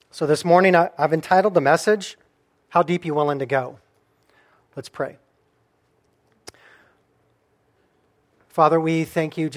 So this morning I've entitled the message, How Deep You Willing to Go? Let's pray. Father, we thank you.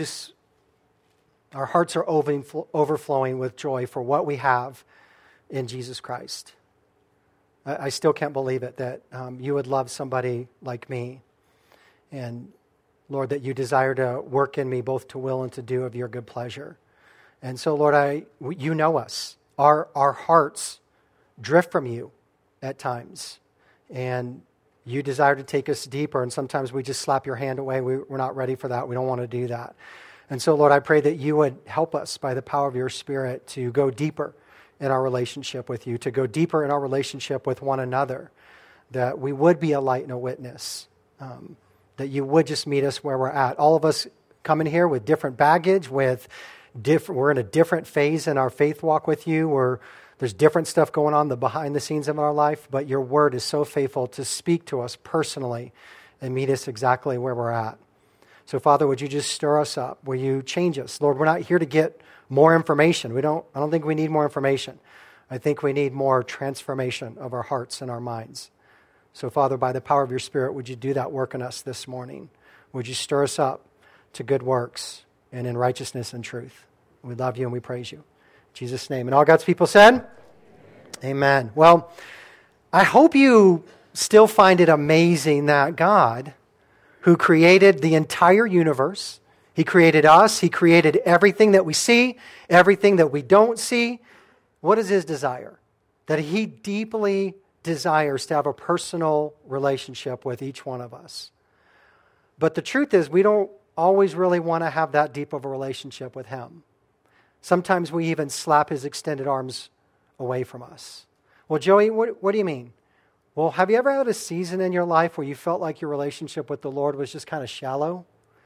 Our hearts are overflowing with joy for what we have in Jesus Christ. I still can't believe it that you would love somebody like me. And Lord, that you desire to work in me both to will and to do of your good pleasure. And so, Lord, you know us. Our hearts drift from you at times. And you desire to take us deeper. And sometimes we just slap your hand away. We're not ready for that. We don't want to do that. And so, Lord, I pray that you would help us by the power of your Spirit to go deeper in our relationship with you, to go deeper in our relationship with one another, that we would be a light and a witness, that you would just meet us where we're at. All of us come in here with different baggage, we're in a different phase in our faith walk with you, there's different stuff going on behind the scenes of our life, but your word is so faithful to speak to us personally and meet us exactly where we're at. So, Father, would you just stir us up? Will you change us? Lord, we're not here to get more information. I don't think we need more information. I think we need more transformation of our hearts and our minds. So, Father, by the power of your Spirit, would you do that work in us this morning? Would you stir us up to good works and in righteousness and truth? We love you and we praise you. In Jesus' name. And all God's people said? Amen. Well, I hope you still find it amazing that God, who created the entire universe, He created us, He created everything that we see, everything that we don't see. What is His desire? That He deeply desires to have a personal relationship with each one of us. But the truth is, we don't always really want to have that deep of a relationship with Him. Sometimes we even slap His extended arms away from us. Well, Joey, what do you mean? Well, have you ever had a season in your life where you felt like your relationship with the Lord was just kind of shallow?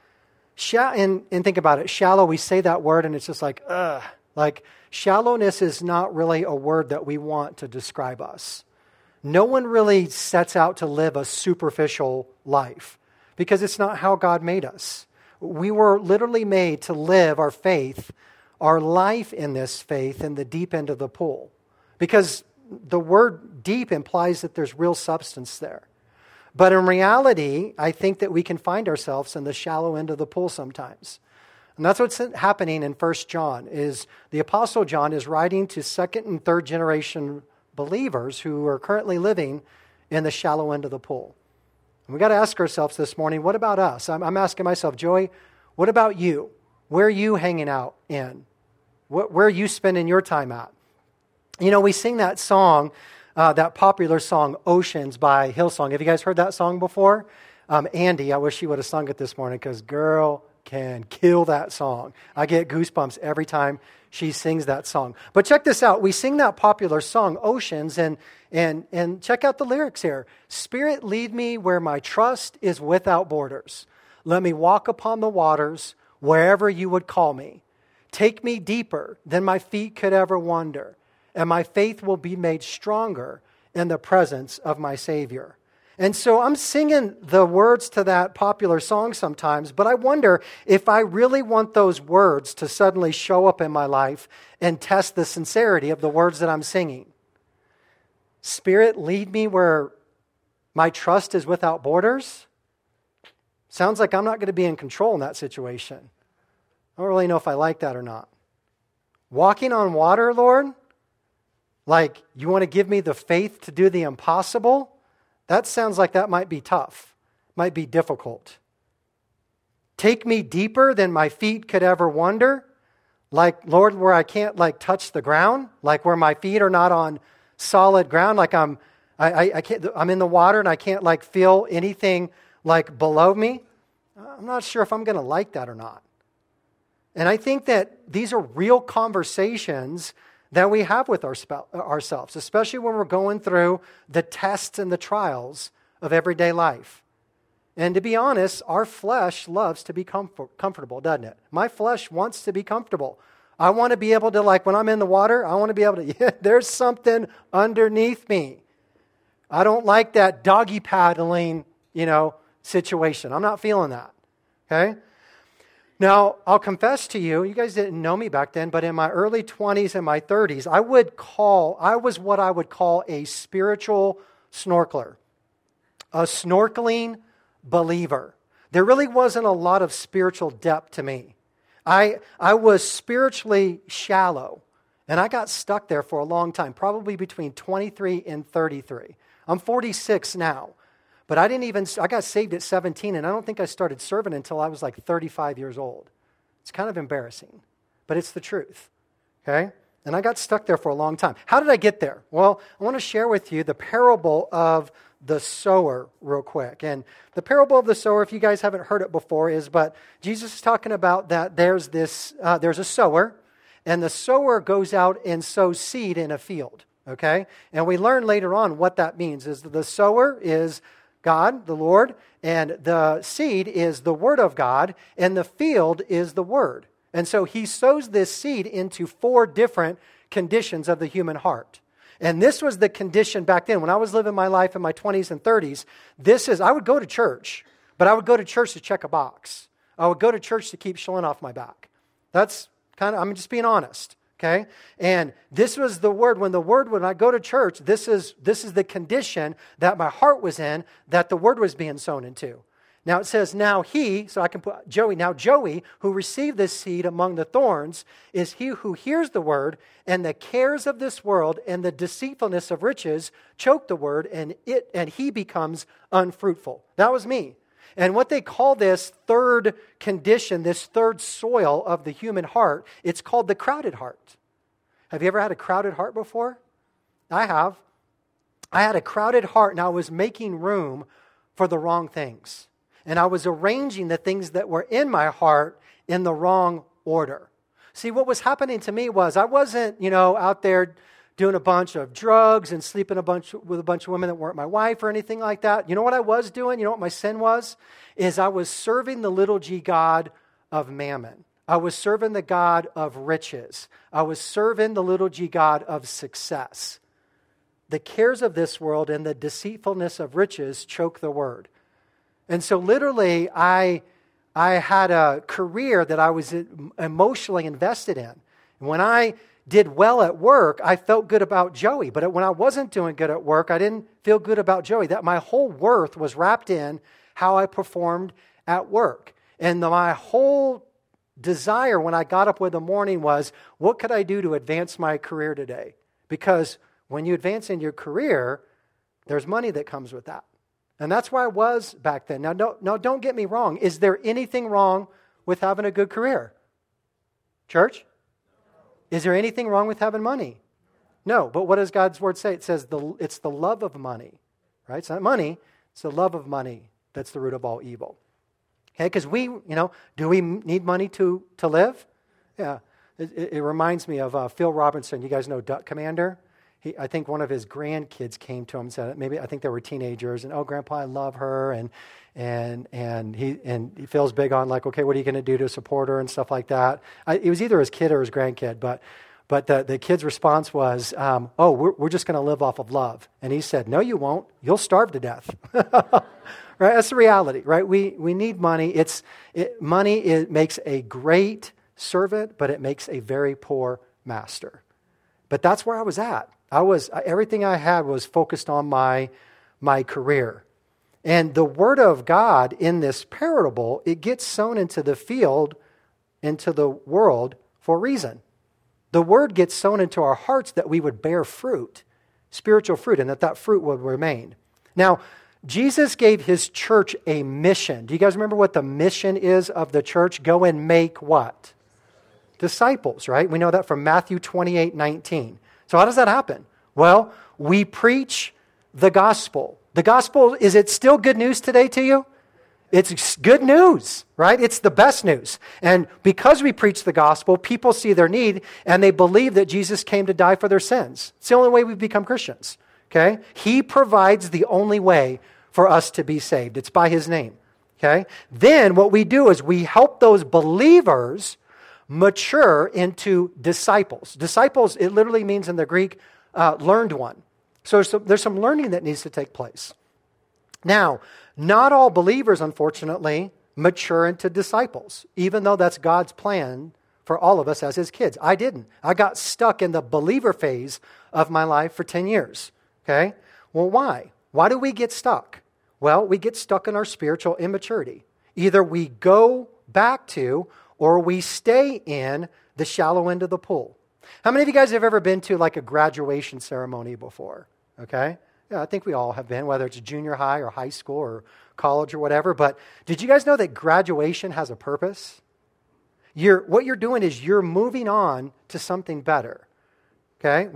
And think about it. Shallow, we say that word and it's just like, ugh. Like, shallowness is not really a word that we want to describe us. No one really sets out to live a superficial life because it's not how God made us. We were literally made to live our faith, our life in this faith in the deep end of the pool. Because the word deep implies that there's real substance there. But in reality, I think that we can find ourselves in the shallow end of the pool sometimes. And that's what's happening in 1 John, is the Apostle John is writing to second and third generation believers who are currently living in the shallow end of the pool. And we got to ask ourselves this morning, what about us? I'm asking myself, Joey, what about you? Where are you hanging out in? Where are you spending your time at? You know, we sing that song, that popular song, Oceans by Hillsong. Have you guys heard that song before? Andy, I wish she would have sung it this morning because girl can kill that song. I get goosebumps every time she sings that song. But check this out. We sing that popular song, Oceans, and check out the lyrics here. Spirit, lead me where my trust is without borders. Let me walk upon the waters wherever you would call me. Take me deeper than my feet could ever wander, and my faith will be made stronger in the presence of my Savior. And so I'm singing the words to that popular song sometimes, but I wonder if I really want those words to suddenly show up in my life and test the sincerity of the words that I'm singing. Spirit, lead me where my trust is without borders. Sounds like I'm not going to be in control in that situation. I don't really know if I like that or not. Walking on water, Lord? Like, you want to give me the faith to do the impossible? That sounds like that might be tough, might be difficult. Take me deeper than my feet could ever wander? Like, Lord, where I can't touch the ground? Like where my feet are not on solid ground? Like I'm in the water and I can't feel anything below me? I'm not sure if I'm going to like that or not. And I think that these are real conversations that we have with ourselves, especially when we're going through the tests and the trials of everyday life. And to be honest, our flesh loves to be comfortable, doesn't it? My flesh wants to be comfortable. I want to be able to, when I'm in the water, I want to be able to, there's something underneath me. I don't like that doggy paddling, situation. I'm not feeling that, okay? Now, I'll confess to you, you guys didn't know me back then, but in my early 20s and my 30s, I was what I would call a spiritual snorkeler, a snorkeling believer. There really wasn't a lot of spiritual depth to me. I was spiritually shallow, and I got stuck there for a long time, probably between 23 and 33. I'm 46 now. But I got saved at 17, and I don't think I started serving until I was like 35 years old. It's kind of embarrassing, but it's the truth, okay? And I got stuck there for a long time. How did I get there? Well, I want to share with you the parable of the sower real quick. And the parable of the sower, if you guys haven't heard it before, but Jesus is talking about that there's a sower, and the sower goes out and sows seed in a field, okay? And we learn later on what that means, is the sower is God, the Lord, and the seed is the Word of God, and the field is the Word. And so he sows this seed into 4 different conditions of the human heart. And this was the condition back then. When I was living my life in my 20s and 30s, I would go to church, but I would go to church to check a box. I would go to church to keep showing off my back. I'm just being honest. Okay? And this was the word. When I go to church, this is the condition that my heart was in, that the word was being sown into. Now it says, so I can put Joey, who received this seed among the thorns, is he who hears the word, and the cares of this world and the deceitfulness of riches choke the word, and he becomes unfruitful. That was me. And what they call this third condition, this third soil of the human heart, it's called the crowded heart. Have you ever had a crowded heart before? I have. I had a crowded heart, and I was making room for the wrong things. And I was arranging the things that were in my heart in the wrong order. See, what was happening to me was I wasn't, out there doing a bunch of drugs and sleeping with a bunch of women that weren't my wife or anything like that. You know what I was doing? You know what my sin was? Is I was serving the little g god of mammon. I was serving the god of riches. I was serving the little g god of success. The cares of this world and the deceitfulness of riches choke the word. And so literally, I had a career that I was emotionally invested in. And when I did well at work, I felt good about Joey. But when I wasn't doing good at work, I didn't feel good about Joey. That my whole worth was wrapped in how I performed at work. And my whole desire when I got up in the morning was, what could I do to advance my career today? Because when you advance in your career, there's money that comes with that. And that's where I was back then. Now, don't get me wrong. Is there anything wrong with having a good career? Church? Is there anything wrong with having money? No, but what does God's word say? It says it's the love of money, right? It's not money, it's the love of money that's the root of all evil. Okay, because do we need money to live? Yeah, it reminds me of Phil Robinson. You guys know Duck Commander? I think one of his grandkids came to him and said, I think they were teenagers, and Grandpa, I love her, and he feels big on like, okay, what are you going to do to support her and stuff like that. It was either his kid or his grandkid, but the kid's response was, we're just going to live off of love. And he said, no, you won't. You'll starve to death. Right? That's the reality, right? We need money. Money makes a great servant, but it makes a very poor master. But that's where I was at. Everything I had was focused on my career. And the word of God in this parable, it gets sown into the field, into the world for a reason. The word gets sown into our hearts that we would bear fruit, spiritual fruit, and that fruit would remain. Now, Jesus gave his church a mission. Do you guys remember what the mission is of the church? Go and make what? Disciples, right? We know that from Matthew 28:19. So how does that happen? Well, we preach the gospel. The gospel, is it still good news today to you? It's good news, right? It's the best news. And because we preach the gospel, people see their need and they believe that Jesus came to die for their sins. It's the only way we've become Christians, okay? He provides the only way for us to be saved. It's by his name, okay? Then what we do is we help those believers mature into disciples. Disciples, it literally means in the Greek, learned one. So there's some learning that needs to take place. Now, not all believers, unfortunately, mature into disciples, even though that's God's plan for all of us as his kids. I didn't. I got stuck in the believer phase of my life for 10 years. Okay? Well, why? Why do we get stuck? Well, we get stuck in our spiritual immaturity. Either we go back to or we stay in the shallow end of the pool. How many of you guys have ever been to like a graduation ceremony before? Okay? Yeah, I think we all have been, whether it's junior high or high school or college or whatever. But did you guys know that graduation has a purpose? What you're doing is you're moving on to something better. Okay?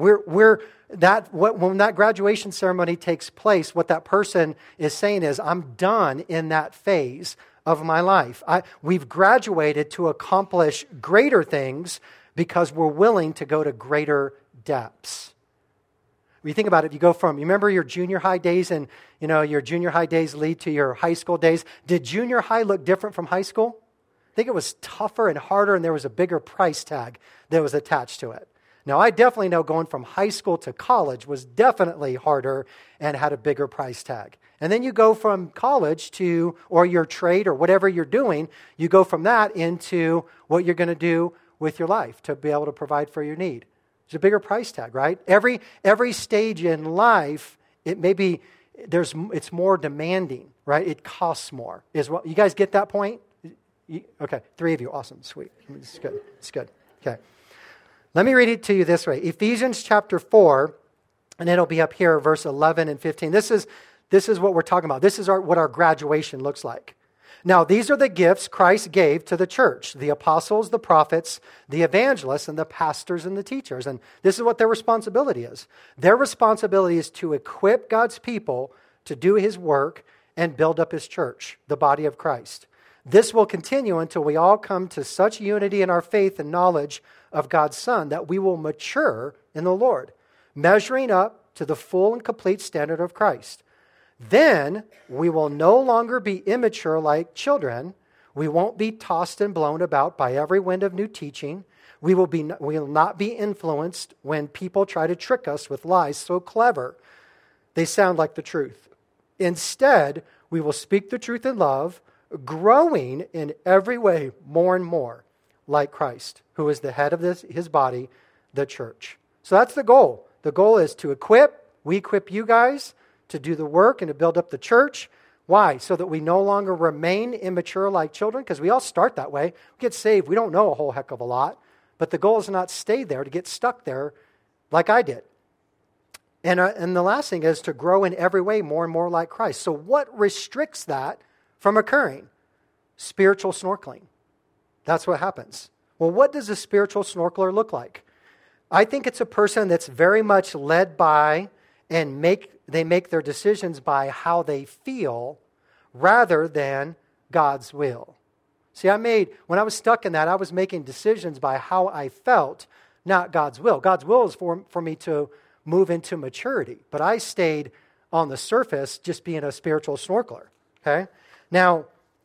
When that graduation ceremony takes place, what that person is saying is, I'm done in that phase of my life. We've graduated to accomplish greater things because we're willing to go to greater depths. When you think about it, you remember your junior high days, and your junior high days lead to your high school days. Did junior high look different from high school? I think it was tougher and harder, and there was a bigger price tag that was attached to it. Now, I definitely know going from high school to college was definitely harder and had a bigger price tag. And then you go from college to, or your trade or whatever you're doing, you go from that into what you're going to do with your life to be able to provide for your need. There's a bigger price tag, right? Every stage in life, it's more demanding, right? It costs more. You guys get that point? Okay, 3 of you. Awesome, sweet. It's good. It's good. Okay. Let me read it to you this way. Ephesians chapter 4, and it'll be up here, verse 11 and 15. This is what we're talking about. This is what our graduation looks like. Now, these are the gifts Christ gave to the church, the apostles, the prophets, the evangelists, and the pastors and the teachers. And this is what their responsibility is. Their responsibility is to equip God's people to do his work and build up his church, the body of Christ. This will continue until we all come to such unity in our faith and knowledge of God's Son that we will mature in the Lord, measuring up to the full and complete standard of Christ. Then we will no longer be immature like children. We won't be tossed and blown about by every wind of new teaching. We will not be influenced when people try to trick us with lies so clever they sound like the truth. Instead, we will speak the truth in love, growing in every way more and more like Christ, who is the head of his body, the church. So that's the goal. The goal is to we equip you guys to do the work and to build up the church. Why? So that we no longer remain immature like children, because we all start that way. We get saved, we don't know a whole heck of a lot, but the goal is to not stay there, to get stuck there like I did. And the last thing is to grow in every way more and more like Christ. So what restricts that from occurring? Spiritual snorkeling. That's what happens. Well, what does a spiritual snorkeler look like? I think it's a person that's very much led by and they make their decisions by how they feel rather than God's will. See, when I was stuck in that, I was making decisions by how I felt, not God's will. God's will is for me to move into maturity, but I stayed on the surface just being a spiritual snorkeler. Okay? Now,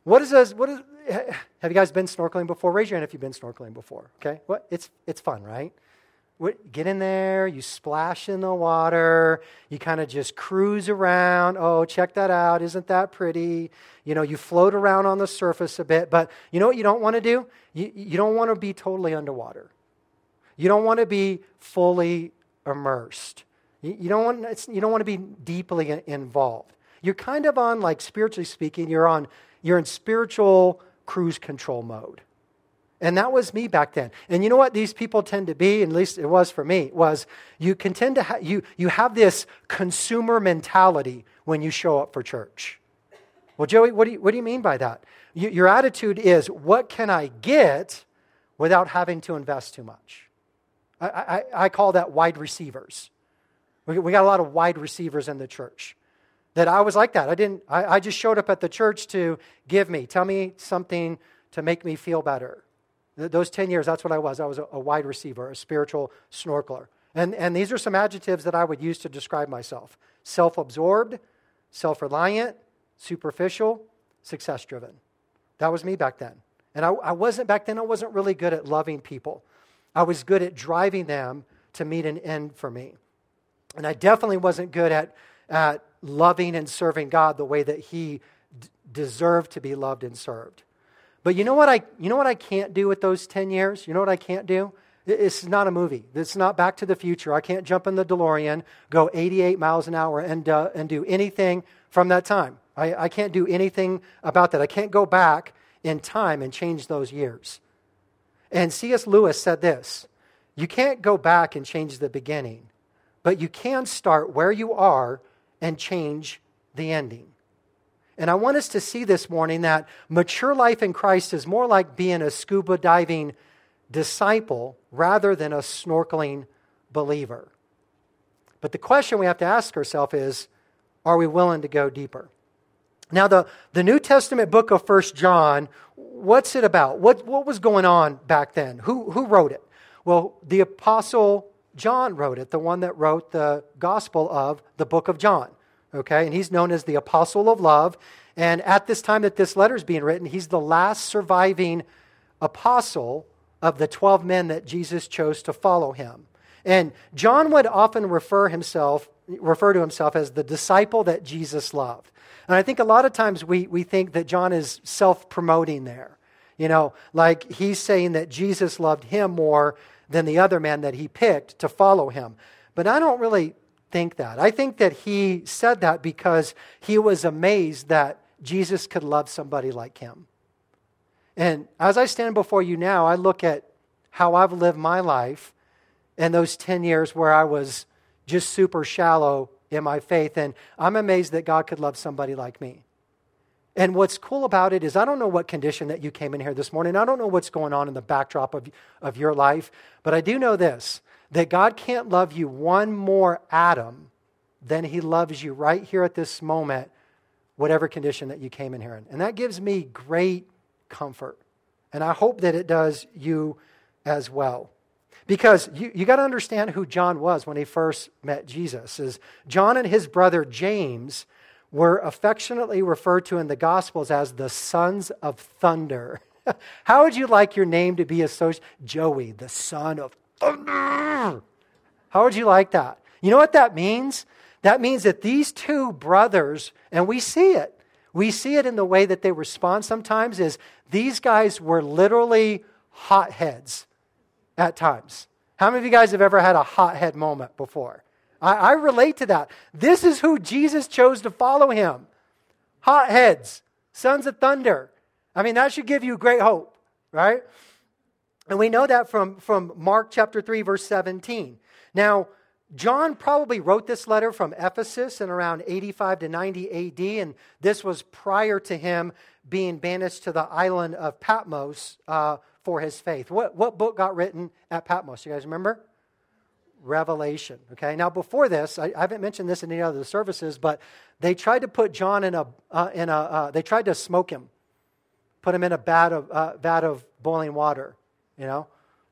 have you guys been snorkeling before? Raise your hand if you've been snorkeling before. Okay? It's fun, right? Get in there, you splash in the water, you kind of just cruise around. Oh, check that out. Isn't that pretty? You float around on the surface a bit, but you know what you don't want to do? You don't want to be totally underwater. You don't want to be fully immersed. You don't want to be deeply involved. You're kind of on, like spiritually speaking, you're in spiritual cruise control mode. And that was me back then. And you know what these people tend to be, at least it was for me, was you can tend to you have this consumer mentality when you show up for church. Well, Joey, what do you mean by that? Your attitude is, what can I get without having to invest too much? I call that wide receivers. We got a lot of wide receivers in the church. That I was like that. I just showed up at the church to tell me something to make me feel better. Those 10 years, that's what I was. I was a wide receiver, a spiritual snorkeler. And these are some adjectives that I would use to describe myself. Self-absorbed, self-reliant, superficial, success-driven. That was me back then. And I wasn't really good at loving people. I was good at driving them to meet an end for me. And I definitely wasn't good at loving and serving God the way that he deserved to be loved and served. But you know what I can't do with those 10 years? You know what I can't do? It's not a movie. It's not Back to the Future. I can't jump in the DeLorean, go 88 miles an hour, and do anything from that time. I can't do anything about that. I can't go back in time and change those years. And C.S. Lewis said this, you can't go back and change the beginning, but you can start where you are and change the ending. And I want us to see this morning that mature life in Christ is more like being a scuba diving disciple rather than a snorkeling believer. But the question we have to ask ourselves is, are we willing to go deeper? Now, the New Testament book of 1 John, what's it about? What was going on back then? Who wrote it? Well, the Apostle John wrote it, the one that wrote the Gospel of the book of John. Okay, and he's known as the Apostle of Love. And at this time that this letter is being written, he's the last surviving apostle of the 12 men that Jesus chose to follow him. And John would often refer to himself as the disciple that Jesus loved. And I think a lot of times we think that John is self-promoting there. You know, like he's saying that Jesus loved him more than the other man that he picked to follow him. But I don't really think that. I think that he said that because he was amazed that Jesus could love somebody like him. And as I stand before you now, I look at how I've lived my life in those 10 years where I was just super shallow in my faith, and I'm amazed that God could love somebody like me. And what's cool about it is I don't know what condition that you came in here this morning. I don't know what's going on in the backdrop of your life, but I do know this, that God can't love you one more atom than he loves you right here at this moment, whatever condition that you came in here in. And that gives me great comfort. And I hope that it does you as well. Because you got to understand who John was when he first met Jesus. Is John and his brother James were affectionately referred to in the Gospels as the sons of thunder. How would you like your name to be associated? Joey, the son of thunder. How would you like that? You know what that means? That means that these two brothers, and we see it in the way that they respond sometimes, is these guys were literally hotheads at times. How many of you guys have ever had a hothead moment before? I relate to that. This is who Jesus chose to follow him. Hotheads, sons of thunder. I mean, that should give you great hope, right? And we know that from Mark chapter 3, verse 17. Now, John probably wrote this letter from Ephesus in around 85 to 90 AD, and this was prior to him being banished to the island of Patmos for his faith. What book got written at Patmos? You guys remember? Revelation. Okay. Now, before this, I haven't mentioned this in any other services, but they tried to put John they tried to smoke him, put him in a vat of boiling water. You know,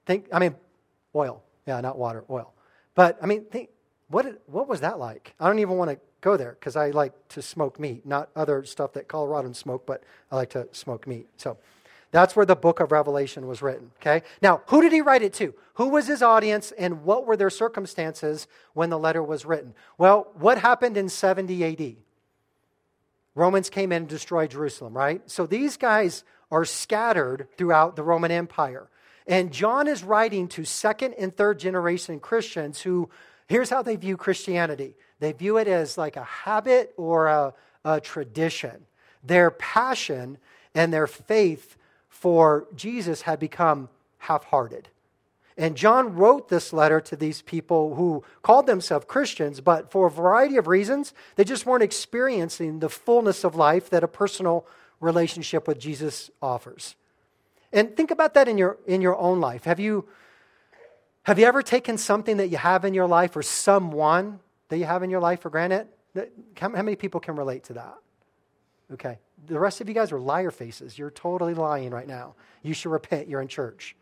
oil. Yeah, not water, oil. But what was that like? I don't even want to go there because I like to smoke meat, not other stuff that Coloradans smoke, but I like to smoke meat. So that's where the book of Revelation was written, okay? Now, who did he write it to? Who was his audience, and what were their circumstances when the letter was written? Well, what happened in 70 AD? Romans came in and destroyed Jerusalem, right? So these guys are scattered throughout the Roman Empire. And John is writing to second and third generation Christians who, here's how they view Christianity. They view it as like a habit or a tradition. Their passion and their faith for Jesus had become half-hearted. And John wrote this letter to these people who called themselves Christians, but for a variety of reasons, they just weren't experiencing the fullness of life that a personal relationship with Jesus offers. And think about that in your own life. Have you ever taken something that you have in your life or someone that you have in your life for granted? How many people can relate to that? Okay. The rest of you guys are liar faces. You're totally lying right now. You should repent. You're in church.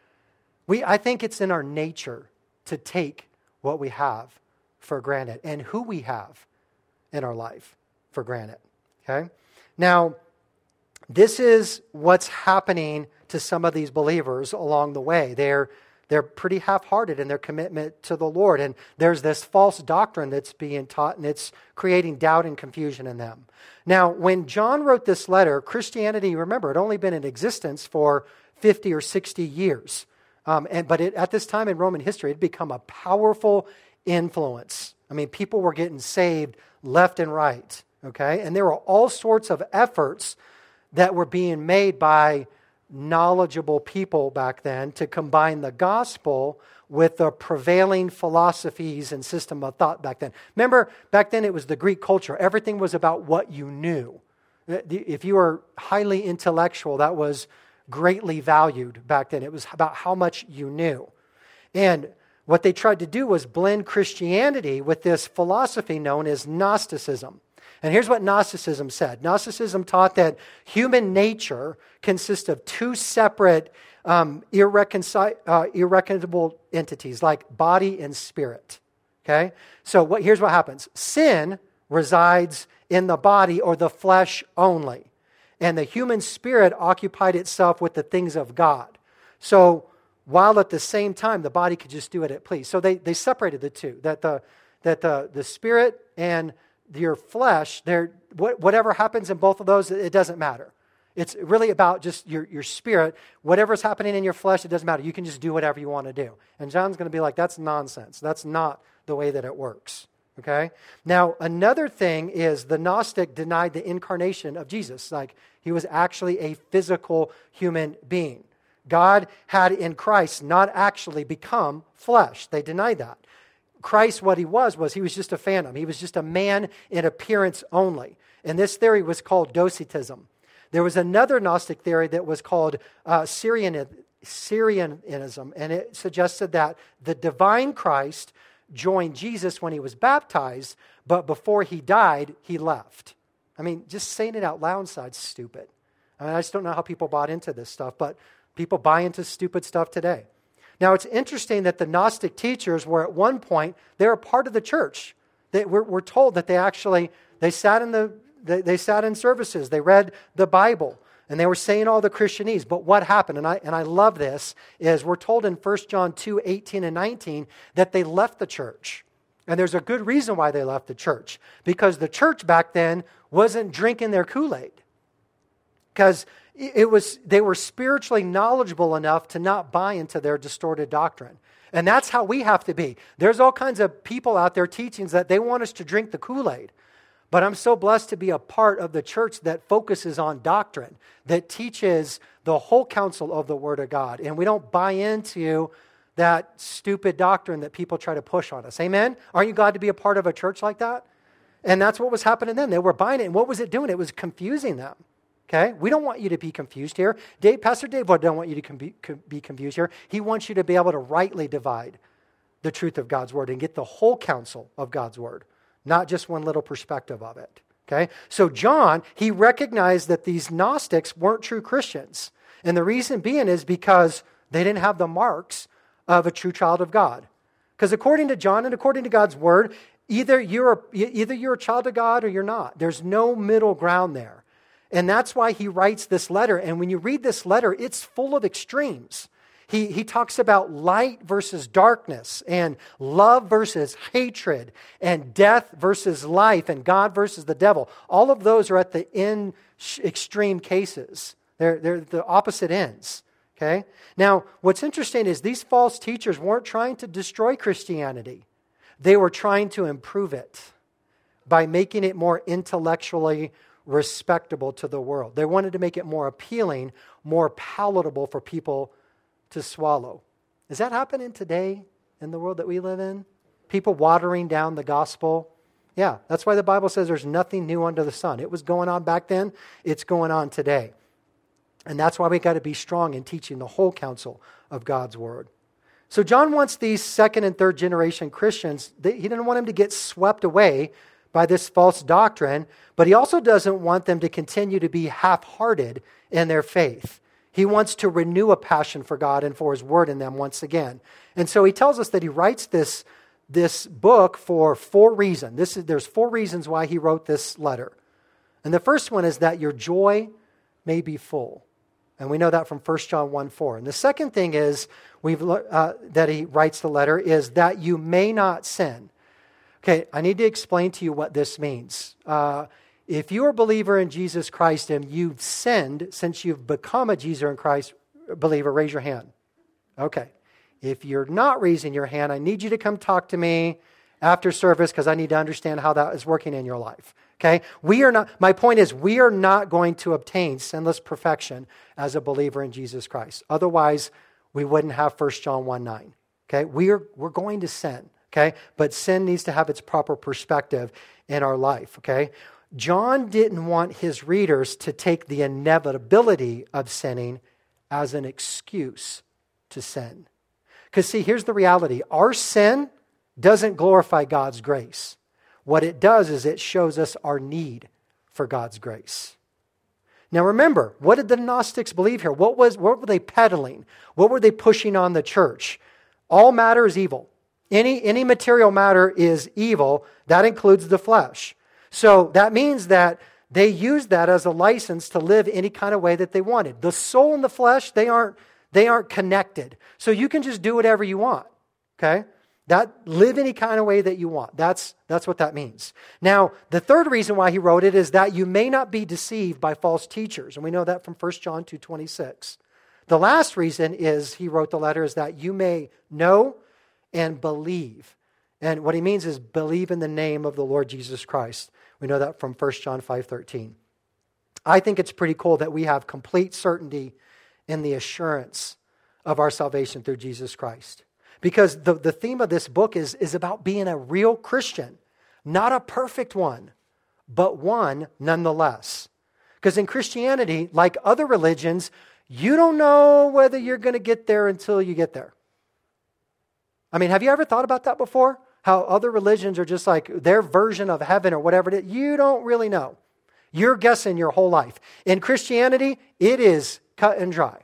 I think it's in our nature to take what we have for granted and who we have in our life for granted. Okay? Now, this is what's happening to some of these believers along the way. they're pretty half-hearted in their commitment to the Lord. And there's this false doctrine that's being taught, and it's creating doubt and confusion in them. Now, when John wrote this letter, Christianity, remember, had only been in existence for 50 or 60 years. But at this time in Roman history, it had become a powerful influence. I mean, people were getting saved left and right, okay? And there were all sorts of efforts that were being made by knowledgeable people back then to combine the gospel with the prevailing philosophies and system of thought back then. Remember, back then it was the Greek culture. Everything was about what you knew. If you were highly intellectual, that was greatly valued back then. It was about how much you knew. And what they tried to do was blend Christianity with this philosophy known as Gnosticism. And here's what Gnosticism said. Gnosticism taught that human nature consists of two separate irreconcilable entities, like body and spirit. Okay? So here's what happens. Sin resides in the body or the flesh only. And the human spirit occupied itself with the things of God. So while at the same time the body could just do it at please. So they separated the two, that the spirit and your flesh, whatever happens in both of those, it doesn't matter. It's really about just your spirit. Whatever's happening in your flesh, it doesn't matter. You can just do whatever you want to do. And John's going to be like, that's nonsense. That's not the way that it works. Okay? Now, another thing is the Gnostic denied the incarnation of Jesus. Like, he was actually a physical human being. God had in Christ not actually become flesh. They denied that. Christ, what he was he was just a phantom. He was just a man in appearance only. And this theory was called Docetism. There was another Gnostic theory that was called Syrianism, and it suggested that the divine Christ joined Jesus when he was baptized, but before he died, he left. I mean, just saying it out loud inside is stupid. I mean, I just don't know how people bought into this stuff, but people buy into stupid stuff today. Now, it's interesting that the Gnostic teachers were at one point, they were part of the church. We're told that they sat in services, they read the Bible, and they were saying all the Christianese. But what happened, and I love this, is we're told in 1 John 2:18 and 19 that they left the church. And there's a good reason why they left the church. Because the church back then wasn't drinking their Kool-Aid. Because they were spiritually knowledgeable enough to not buy into their distorted doctrine. And that's how we have to be. There's all kinds of people out there teaching that they want us to drink the Kool-Aid. But I'm so blessed to be a part of the church that focuses on doctrine, that teaches the whole counsel of the Word of God. And we don't buy into that stupid doctrine that people try to push on us. Amen? Aren't you glad to be a part of a church like that? And that's what was happening then. They were buying it. And what was it doing? It was confusing them. Okay? We don't want you to be confused here. Pastor Dave don't want you to be confused here. He wants you to be able to rightly divide the truth of God's Word and get the whole counsel of God's Word, not just one little perspective of it. Okay? So John, he recognized that these Gnostics weren't true Christians. And the reason being is because they didn't have the marks of a true child of God. Because according to John and according to God's Word, either you're a child of God or you're not. There's no middle ground there. And that's why he writes this letter. And when you read this letter, it's full of extremes. He talks about light versus darkness, and love versus hatred, and death versus life, and God versus the devil. All of those are at the extreme cases. They're the opposite ends. Okay? Now, what's interesting is these false teachers weren't trying to destroy Christianity. They were trying to improve it by making it more intellectually respectable to the world. They wanted to make it more appealing, more palatable for people to swallow. Is that happening today in the world that we live in? People watering down the gospel? Yeah, that's why the Bible says there's nothing new under the sun. It was going on back then. It's going on today. And that's why we got to be strong in teaching the whole counsel of God's Word. So John wants these second and third generation Christians, he didn't want them to get swept away by this false doctrine, but he also doesn't want them to continue to be half-hearted in their faith. He wants to renew a passion for God and for His Word in them once again. And so he tells us that he writes this book for 4 reasons. There's 4 reasons why he wrote this letter. And the first one is that your joy may be full. And we know that from 1 John 1:4. And the second thing is that he writes the letter is that you may not sin. Okay, I need to explain to you what this means. If you're a believer in Jesus Christ and you've sinned since you've become a Jesus in Christ believer, raise your hand. Okay. If you're not raising your hand, I need you to come talk to me after service because I need to understand how that is working in your life. Okay? My point is, we are not going to obtain sinless perfection as a believer in Jesus Christ. Otherwise, we wouldn't have 1 John 1:9. Okay? We're going to sin. Okay? But sin needs to have its proper perspective in our life. Okay? John didn't want his readers to take the inevitability of sinning as an excuse to sin. Because see, here's the reality. Our sin doesn't glorify God's grace. What it does is it shows us our need for God's grace. Now remember, what did the Gnostics believe here? What were they peddling? What were they pushing on the church? All matter is evil. Any material matter is evil. That includes the flesh. So that means that they used that as a license to live any kind of way that they wanted. The soul and the flesh, they aren't connected. So you can just do whatever you want. Okay? Live any kind of way that you want. That's what that means. Now, the third reason why he wrote it is that you may not be deceived by false teachers. And we know that from 1 John 2:26. The last reason is he wrote the letter is that you may know and believe. And what he means is believe in the name of the Lord Jesus Christ. We know that from 1 John 5:13. I think it's pretty cool that we have complete certainty in the assurance of our salvation through Jesus Christ. Because the theme of this book is about being a real Christian. Not a perfect one, but one nonetheless. Because in Christianity, like other religions, you don't know whether you're going to get there until you get there. I mean, have you ever thought about that before? How other religions are just like their version of heaven or whatever it is. You don't really know. You're guessing your whole life. In Christianity, it is cut and dry.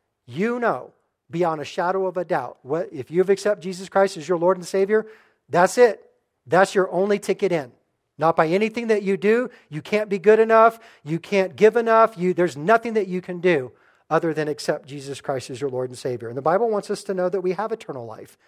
You know, beyond a shadow of a doubt, if you've accepted Jesus Christ as your Lord and Savior, that's it. That's your only ticket in. Not by anything that you do. You can't be good enough. You can't give enough. There's nothing that you can do other than accept Jesus Christ as your Lord and Savior. And the Bible wants us to know that we have eternal life.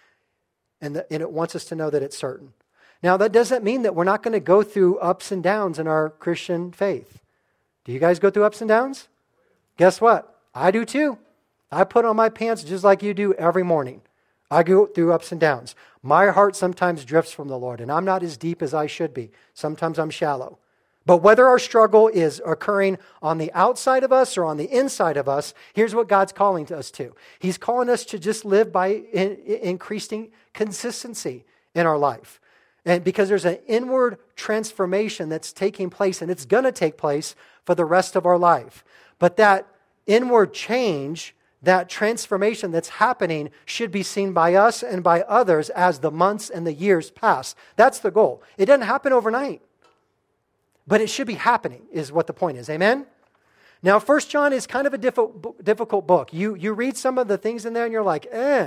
And it wants us to know that it's certain. Now, that doesn't mean that we're not going to go through ups and downs in our Christian faith. Do you guys go through ups and downs? Guess what? I do too. I put on my pants just like you do every morning. I go through ups and downs. My heart sometimes drifts from the Lord, and I'm not as deep as I should be. Sometimes I'm shallow. But whether our struggle is occurring on the outside of us or on the inside of us, here's what God's calling us to. He's calling us to just live by increasing consistency in our life. And because there's an inward transformation that's taking place, and it's going to take place for the rest of our life. But that inward change, that transformation that's happening should be seen by us and by others as the months and the years pass. That's the goal. It doesn't happen overnight. But it should be happening, is what the point is. Amen? Now, 1 John is kind of a difficult book. You read some of the things in there and you're like,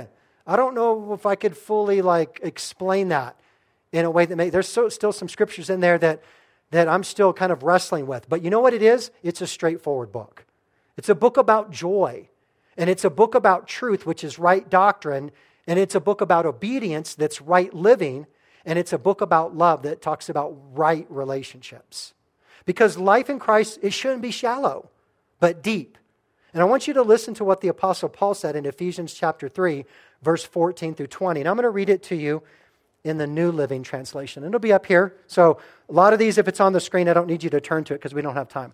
I don't know if I could fully explain that in a way that there's still some scriptures in there that I'm still kind of wrestling with. But you know what it is? It's a straightforward book. It's a book about joy. And it's a book about truth, which is right doctrine. And it's a book about obedience that's right living. And it's a book about love that talks about right relationships. Because life in Christ, it shouldn't be shallow, but deep. And I want you to listen to what the Apostle Paul said in Ephesians chapter 3, verse 14 through 20. And I'm going to read it to you in the New Living Translation. It'll be up here. So a lot of these, if it's on the screen, I don't need you to turn to it because we don't have time.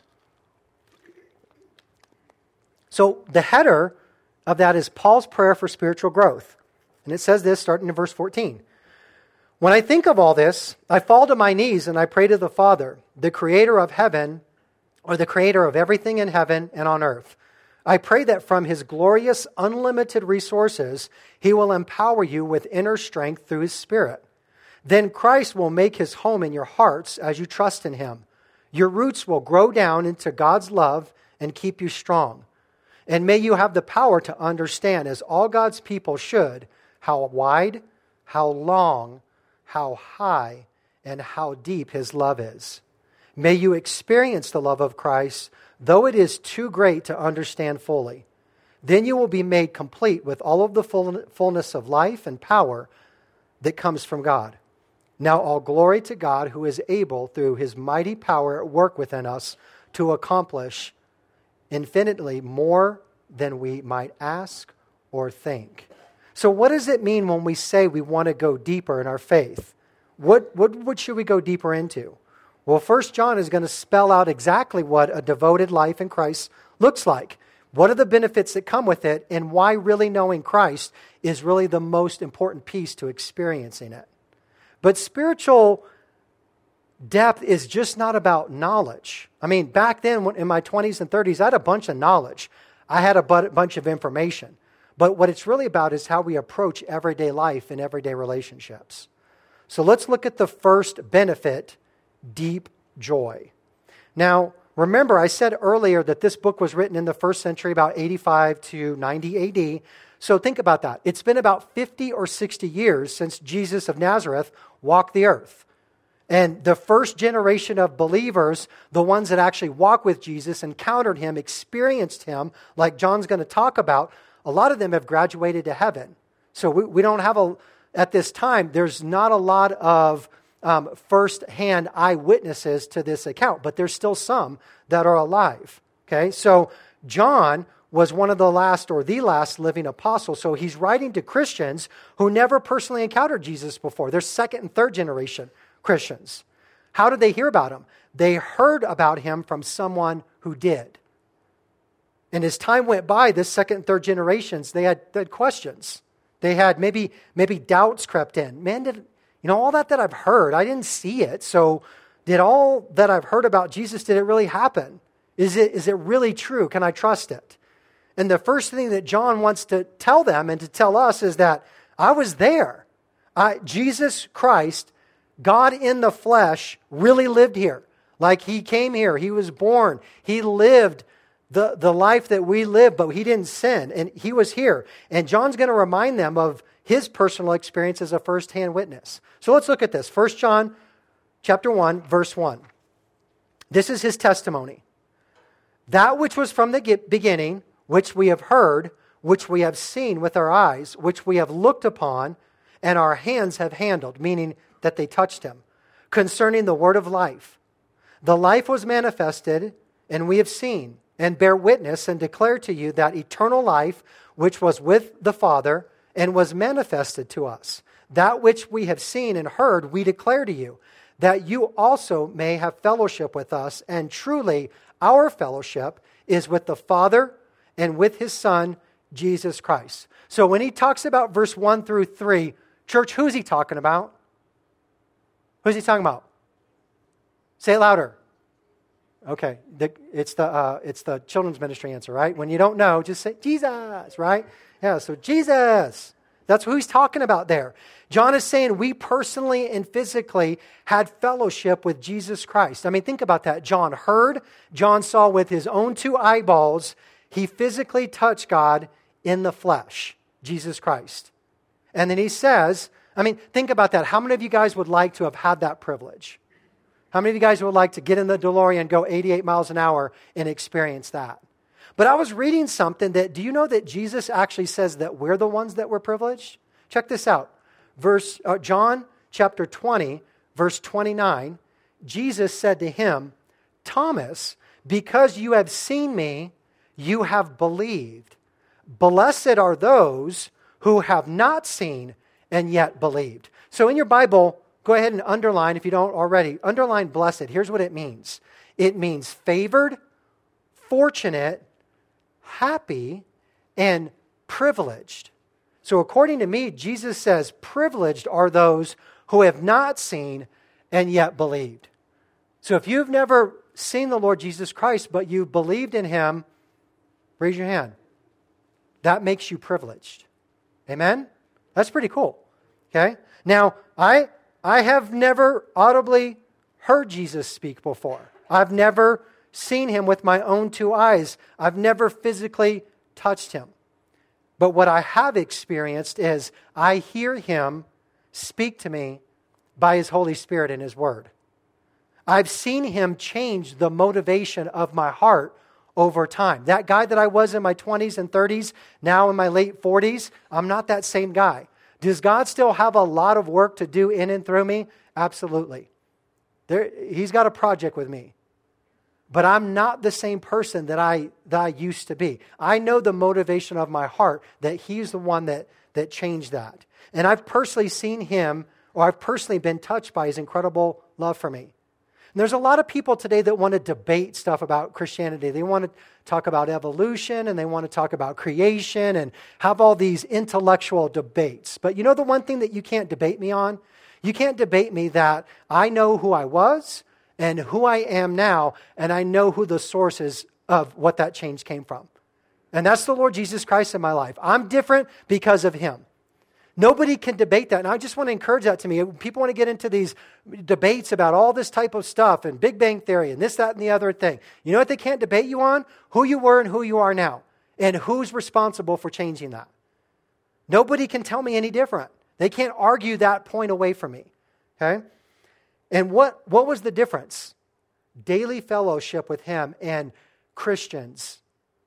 So the header of that is Paul's prayer for spiritual growth. And it says this, starting in verse 14. When I think of all this, I fall to my knees and I pray to the Father, the creator of heaven, or the creator of everything in heaven and on earth. I pray that from his glorious, unlimited resources, he will empower you with inner strength through his Spirit. Then Christ will make his home in your hearts as you trust in him. Your roots will grow down into God's love and keep you strong. And may you have the power to understand, as all God's people should, how wide, how long, how high, and how deep his love is. May you experience the love of Christ, though it is too great to understand fully. Then you will be made complete with all of the fullness of life and power that comes from God. Now all glory to God, who is able, through his mighty power at work within us, to accomplish infinitely more than we might ask or think. So what does it mean when we say we want to go deeper in our faith? What should we go deeper into? Well, 1 John is going to spell out exactly what a devoted life in Christ looks like. What are the benefits that come with it, and why really knowing Christ is really the most important piece to experiencing it. But spiritual depth is just not about knowledge. I mean, back then in my 20s and 30s, I had a bunch of knowledge. I had a bunch of information. But what it's really about is how we approach everyday life and everyday relationships. So let's look at the first benefit, deep joy. Now, remember, I said earlier that this book was written in the first century, about 85 to 90 AD. So think about that. It's been about 50 or 60 years since Jesus of Nazareth walked the earth. And the first generation of believers, the ones that actually walked with Jesus, encountered him, experienced him, like John's going to talk about, a lot of them have graduated to heaven. So we don't have at this time, there's not a lot of first-hand eyewitnesses to this account, but there's still some that are alive. Okay, so John was one of the last or the last living apostle. So he's writing to Christians who never personally encountered Jesus before. They're second and third generation Christians. How did they hear about him? They heard about him from someone who did. And as time went by, this second and third generations, they had questions. They had maybe doubts crept in. Man, all that I've heard, I didn't see it. So did all that I've heard about Jesus, did it really happen? Is it really true? Can I trust it? And the first thing that John wants to tell them and to tell us is that I was there. Jesus Christ, God in the flesh, really lived here. Like he came here, he was born, he lived the life that we live, but he didn't sin, and he was here. And John's going to remind them of his personal experience as a first-hand witness. So let's look at this. 1 John chapter 1, verse 1. This is his testimony. That which was from the beginning, which we have heard, which we have seen with our eyes, which we have looked upon, and our hands have handled, meaning that they touched him, concerning the word of life. The life was manifested, and we have seen, and bear witness, and declare to you that eternal life, which was with the Father, and was manifested to us. That which we have seen and heard, we declare to you, that you also may have fellowship with us, and truly our fellowship is with the Father and with his Son, Jesus Christ. So when he talks about verse 1 through 3, church, who's he talking about? Who's he talking about? Say it louder. Okay, it's the children's ministry answer, right? When you don't know, just say Jesus, right? Yeah, so Jesus. That's who he's talking about there. John is saying we personally and physically had fellowship with Jesus Christ. I mean, think about that. John heard, John saw with his own two eyeballs, he physically touched God in the flesh, Jesus Christ. And then he says, I mean, think about that. How many of you guys would like to have had that privilege? How many of you guys would like to get in the DeLorean, go 88 miles an hour, and experience that? But I was reading something do you know that Jesus actually says that we're the ones that were privileged? Check this out. John chapter 20, verse 29, Jesus said to him, Thomas, because you have seen me, you have believed. Blessed are those who have not seen and yet believed. So in your Bible, go ahead and underline, if you don't already, underline blessed. Here's what it means. It means favored, fortunate, happy, and privileged. So according to me, Jesus says, privileged are those who have not seen and yet believed. So if you've never seen the Lord Jesus Christ, but you believed in him, raise your hand. That makes you privileged. Amen? That's pretty cool. Okay? Now, I have never audibly heard Jesus speak before. I've never seen him with my own two eyes. I've never physically touched him. But what I have experienced is I hear him speak to me by his Holy Spirit and his word. I've seen him change the motivation of my heart over time. That guy that I was in my 20s and 30s, now in my late 40s, I'm not that same guy. Does God still have a lot of work to do in and through me? Absolutely. He's got a project with me. But I'm not the same person that I used to be. I know the motivation of my heart, that he's the one that changed that. And I've personally seen him, or I've personally been touched by his incredible love for me. And there's a lot of people today that want to debate stuff about Christianity. They want to talk about evolution, and they want to talk about creation, and have all these intellectual debates. But you know the one thing that you can't debate me on? You can't debate me that I know who I was and who I am now, and I know who the source is of what that change came from. And that's the Lord Jesus Christ in my life. I'm different because of him. Nobody can debate that. And I just want to encourage that to me. People want to get into these debates about all this type of stuff and Big Bang Theory and this, that, and the other thing. You know what they can't debate you on? Who you were and who you are now. And who's responsible for changing that. Nobody can tell me any different. They can't argue that point away from me. Okay? And what was the difference? Daily fellowship with him and Christians.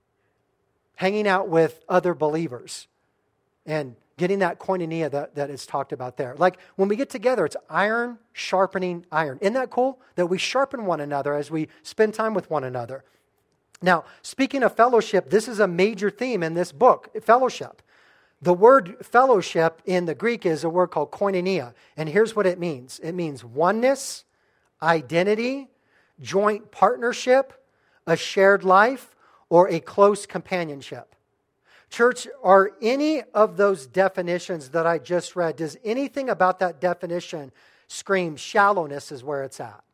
Hanging out with other believers. And getting that koinonia that is talked about there. Like when we get together, it's iron sharpening iron. Isn't that cool? That we sharpen one another as we spend time with one another. Now, speaking of fellowship, this is a major theme in this book, fellowship. The word fellowship in the Greek is a word called koinonia. And here's what it means. It means oneness, identity, joint partnership, a shared life, or a close companionship. Church, are any of those definitions that I just read, does anything about that definition scream shallowness is where it's at?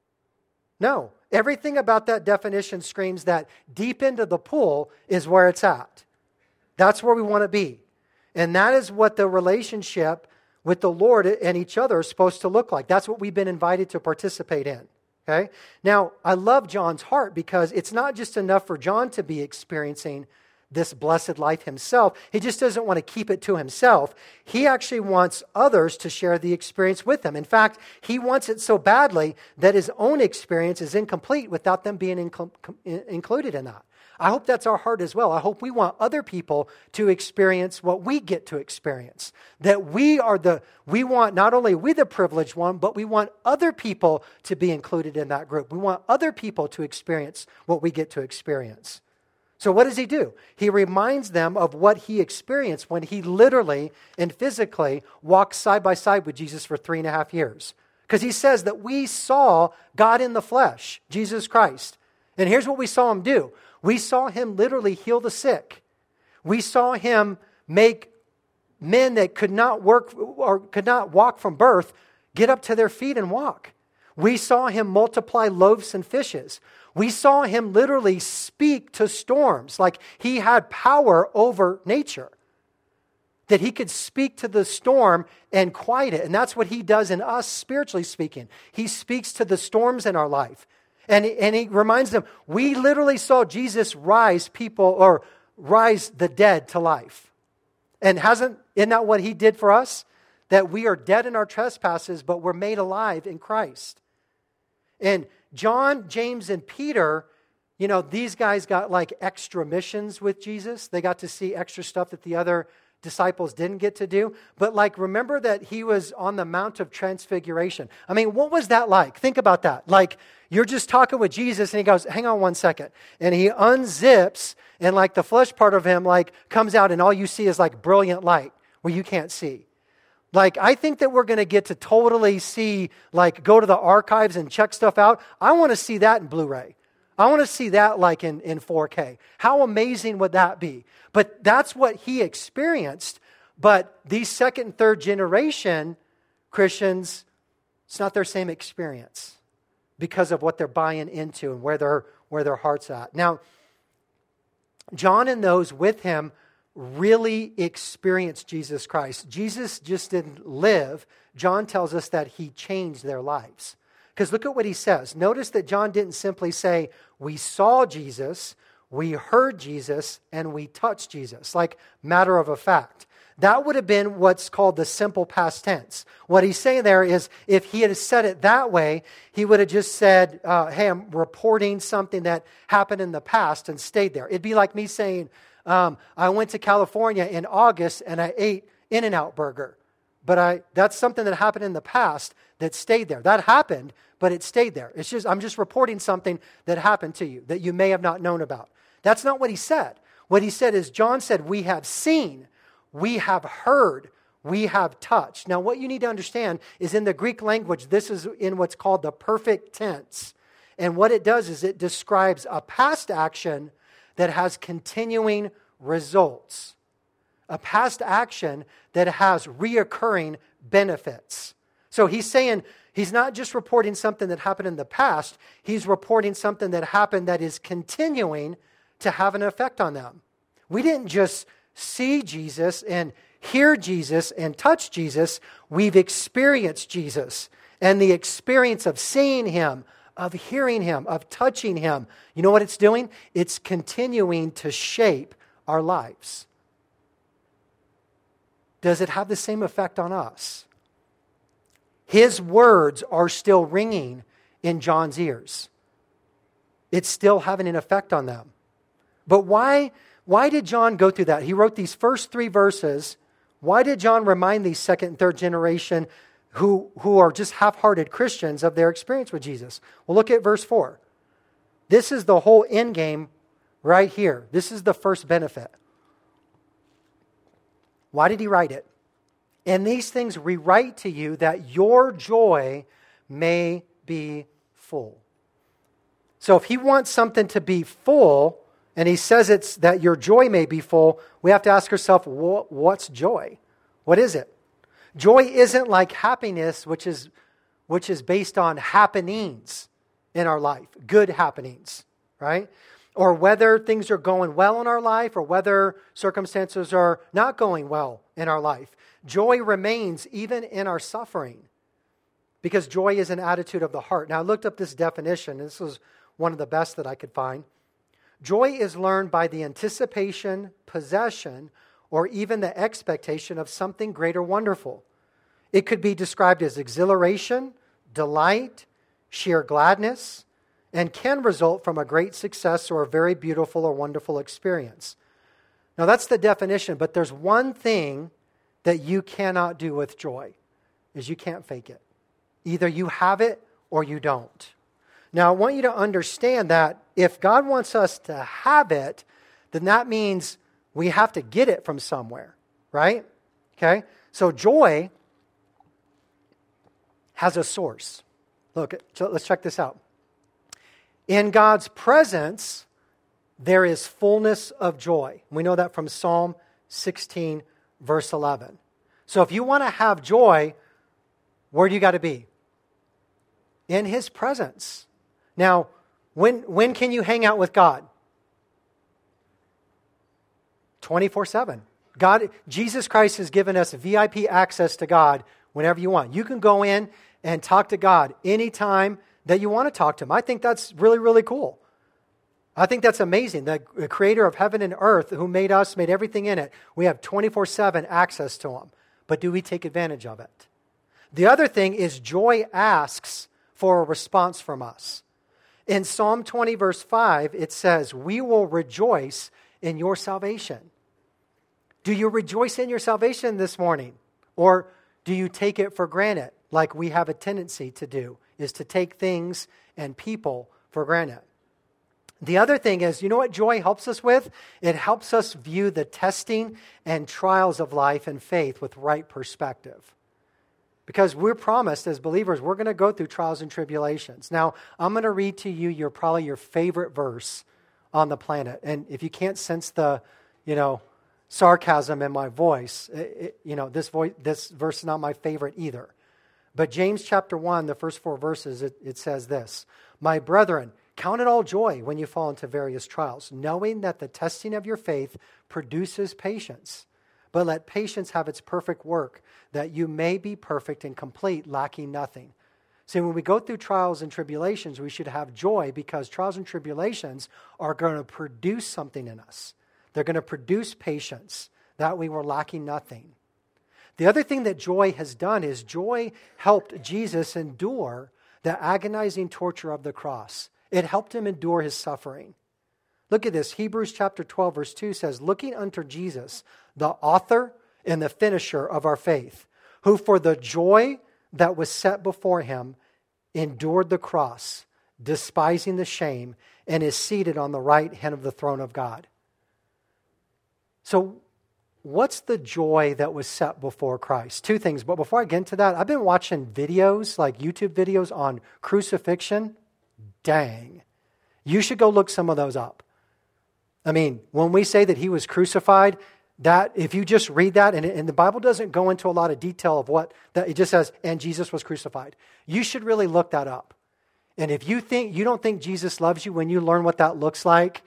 No. Everything about that definition screams that deep into the pool is where it's at. That's where we want to be. And that is what the relationship with the Lord and each other is supposed to look like. That's what we've been invited to participate in. Okay? Now, I love John's heart because it's not just enough for John to be experiencing this blessed life himself. He just doesn't want to keep it to himself. He actually wants others to share the experience with him. In fact, he wants it so badly that his own experience is incomplete without them being included in that. I hope that's our heart as well. I hope we want other people to experience what we get to experience. That we want not only we the privileged one, but we want other people to be included in that group. We want other people to experience what we get to experience. So what does he do? He reminds them of what he experienced when he literally and physically walked side by side with Jesus for 3.5 years. Because he says that we saw God in the flesh, Jesus Christ. And here's what we saw him do. We saw him literally heal the sick. We saw him make men that could not work or could not walk from birth get up to their feet and walk. We saw him multiply loaves and fishes. We saw him literally speak to storms, like he had power over nature. That he could speak to the storm and quiet it. And that's what he does in us, spiritually speaking. He speaks to the storms in our life. And he reminds them, we literally saw Jesus rise the dead to life. And isn't that what he did for us? That we are dead in our trespasses, but we're made alive in Christ. And John, James, and Peter, these guys got like extra missions with Jesus. They got to see extra stuff that the other disciples didn't get to do. But remember that he was on the Mount of Transfiguration. I mean, what was that like? Think about that. Like, you're just talking with Jesus and he goes, hang on one second. And he unzips and the flesh part of him comes out and all you see is brilliant light where you can't see. I think that we're going to get to totally see, go to the archives and check stuff out. I want to see that in Blu-ray. I want to see that in 4K. How amazing would that be? But that's what he experienced. But these second and third generation Christians, it's not their same experience because of what they're buying into and where their heart's at. Now, John and those with him really experienced Jesus Christ. Jesus just didn't live. John tells us that he changed their lives. Because look at what he says. Notice that John didn't simply say, we saw Jesus, we heard Jesus, and we touched Jesus, matter of a fact. That would have been what's called the simple past tense. What he's saying there is, if he had said it that way, he would have just said, hey, I'm reporting something that happened in the past and stayed there. It'd be like me saying, I went to California in August and I ate In-N-Out Burger. But that's something that happened in the past that stayed there. That happened, but it stayed there. I'm just reporting something that happened to you that you may have not known about. That's not what he said. What he said is, John said, we have seen, we have heard, we have touched. Now, what you need to understand is in the Greek language, this is in what's called the perfect tense. And what it does is it describes a past action that has continuing results. A past action that has reoccurring benefits. So he's saying, he's not just reporting something that happened in the past, he's reporting something that happened that is continuing to have an effect on them. We didn't just see Jesus and hear Jesus and touch Jesus, we've experienced Jesus. And the experience of seeing him, of hearing him, of touching him, you know what it's doing? It's continuing to shape our lives. Does it have the same effect on us? His words are still ringing in John's ears. It's still having an effect on them. But why did John go through that? He wrote these first 3 verses. Why did John remind these second and third generation who are just half-hearted Christians of their experience with Jesus? Well, look at verse 4. This is the whole end game right here. This is the first benefit. Why did he write it? And these things we write to you that your joy may be full. So if he wants something to be full, and he says it's that your joy may be full, we have to ask ourselves, what's joy? What is it? Joy isn't like happiness, which is based on happenings in our life, good happenings, right? Or whether things are going well in our life or whether circumstances are not going well in our life. Joy remains even in our suffering because joy is an attitude of the heart. Now, I looked up this definition. This was one of the best that I could find. Joy is learned by the anticipation, possession, or even the expectation of something great or wonderful. It could be described as exhilaration, delight, sheer gladness, and can result from a great success or a very beautiful or wonderful experience. Now that's the definition, but there's one thing that you cannot do with joy, is you can't fake it. Either you have it or you don't. Now I want you to understand that if God wants us to have it, then that means we have to get it from somewhere, right? Okay? So joy has a source. Look, let's check this out. In God's presence, there is fullness of joy. We know that from Psalm 16, verse 11. So if you want to have joy, where do you got to be? In His presence. Now, when can you hang out with God? 24/7. Jesus Christ has given us VIP access to God whenever you want. You can go in and talk to God anytime that you want to talk to Him. I think that's really, really cool. I think that's amazing. The creator of heaven and earth who made us, made everything in it, we have 24/7 access to Him. But do we take advantage of it? The other thing is joy asks for a response from us. In Psalm 20, verse 5, it says, we will rejoice in your salvation. Do you rejoice in your salvation this morning? Or do you take it for granted, like we have a tendency to do, is to take things and people for granted? The other thing is, you know what joy helps us with? It helps us view the testing and trials of life and faith with right perspective. Because we're promised as believers, we're going to go through trials and tribulations. Now, I'm going to read to you probably your favorite verse on the planet. And if you can't sense the, sarcasm in my voice, this verse is not my favorite either. But James chapter 1, the first 4 verses, it says this, my brethren, count it all joy when you fall into various trials, knowing that the testing of your faith produces patience. But let patience have its perfect work, that you may be perfect and complete, lacking nothing. See, when we go through trials and tribulations, we should have joy because trials and tribulations are going to produce something in us. They're going to produce patience. that we were lacking nothing. The other thing that joy has done is joy helped Jesus endure the agonizing torture of the cross. It helped him endure his suffering. Look at this. Hebrews chapter 12, verse 2 says, looking unto Jesus, the author and the finisher of our faith, who for the joy that was set before him endured the cross, despising the shame, and is seated on the right hand of the throne of God. So, what's the joy that was set before Christ? Two things, but before I get into that, I've been watching videos, like YouTube videos on crucifixion. Dang. You should go look some of those up. I mean, when we say that he was crucified, that if you just read that, and the Bible doesn't go into a lot of detail of what, that it just says, and Jesus was crucified. You should really look that up. And if you don't think Jesus loves you when you learn what that looks like,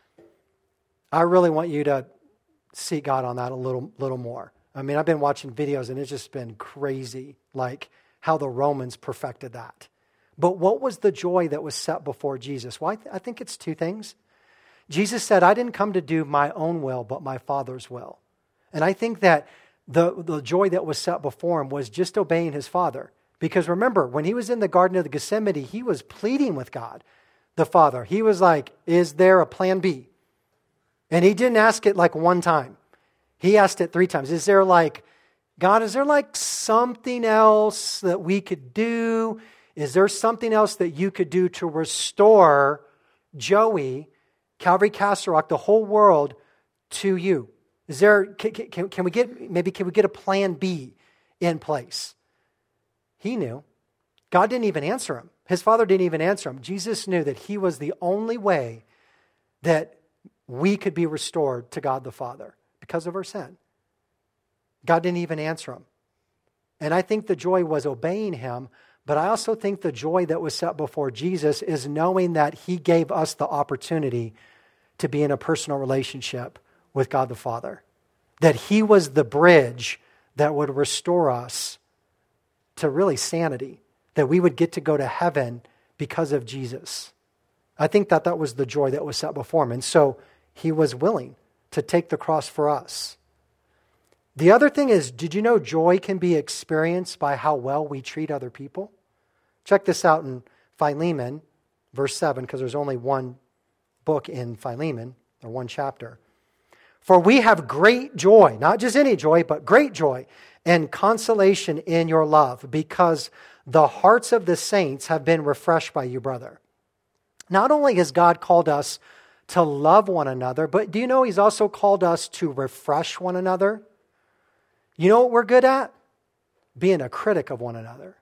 I really want you to seek God on that a little more. I mean, I've been watching videos and it's just been crazy, like how the Romans perfected that. But what was the joy that was set before Jesus? Well, I think it's two things. Jesus said, I didn't come to do my own will, but my Father's will. And I think that the joy that was set before him was just obeying his Father. Because remember, when he was in the Garden of Gethsemane, he was pleading with God, the Father. He was like, is there a plan B? And he didn't ask it like one time. He asked it 3 times. Is there like, God, is there like something else that we could do? Is there something else that you could do to restore Joey, Calvary Castle Rock, the whole world to you? Is there, can we get a plan B in place? He knew. God didn't even answer him. His Father didn't even answer him. Jesus knew that he was the only way that we could be restored to God the Father because of our sin. God didn't even answer him. And I think the joy was obeying him, but I also think the joy that was set before Jesus is knowing that he gave us the opportunity to be in a personal relationship with God the Father. That he was the bridge that would restore us to really sanity. That we would get to go to heaven because of Jesus. I think that was the joy that was set before him. And so he was willing to take the cross for us. The other thing is, did you know joy can be experienced by how well we treat other people? Check this out in Philemon, verse 7, because there's only one book in Philemon, or one chapter. For we have great joy, not just any joy, but great joy and consolation in your love, because the hearts of the saints have been refreshed by you, brother. Not only has God called us to love one another, but do you know he's also called us to refresh one another? You know what we're good at? Being a critic of one another.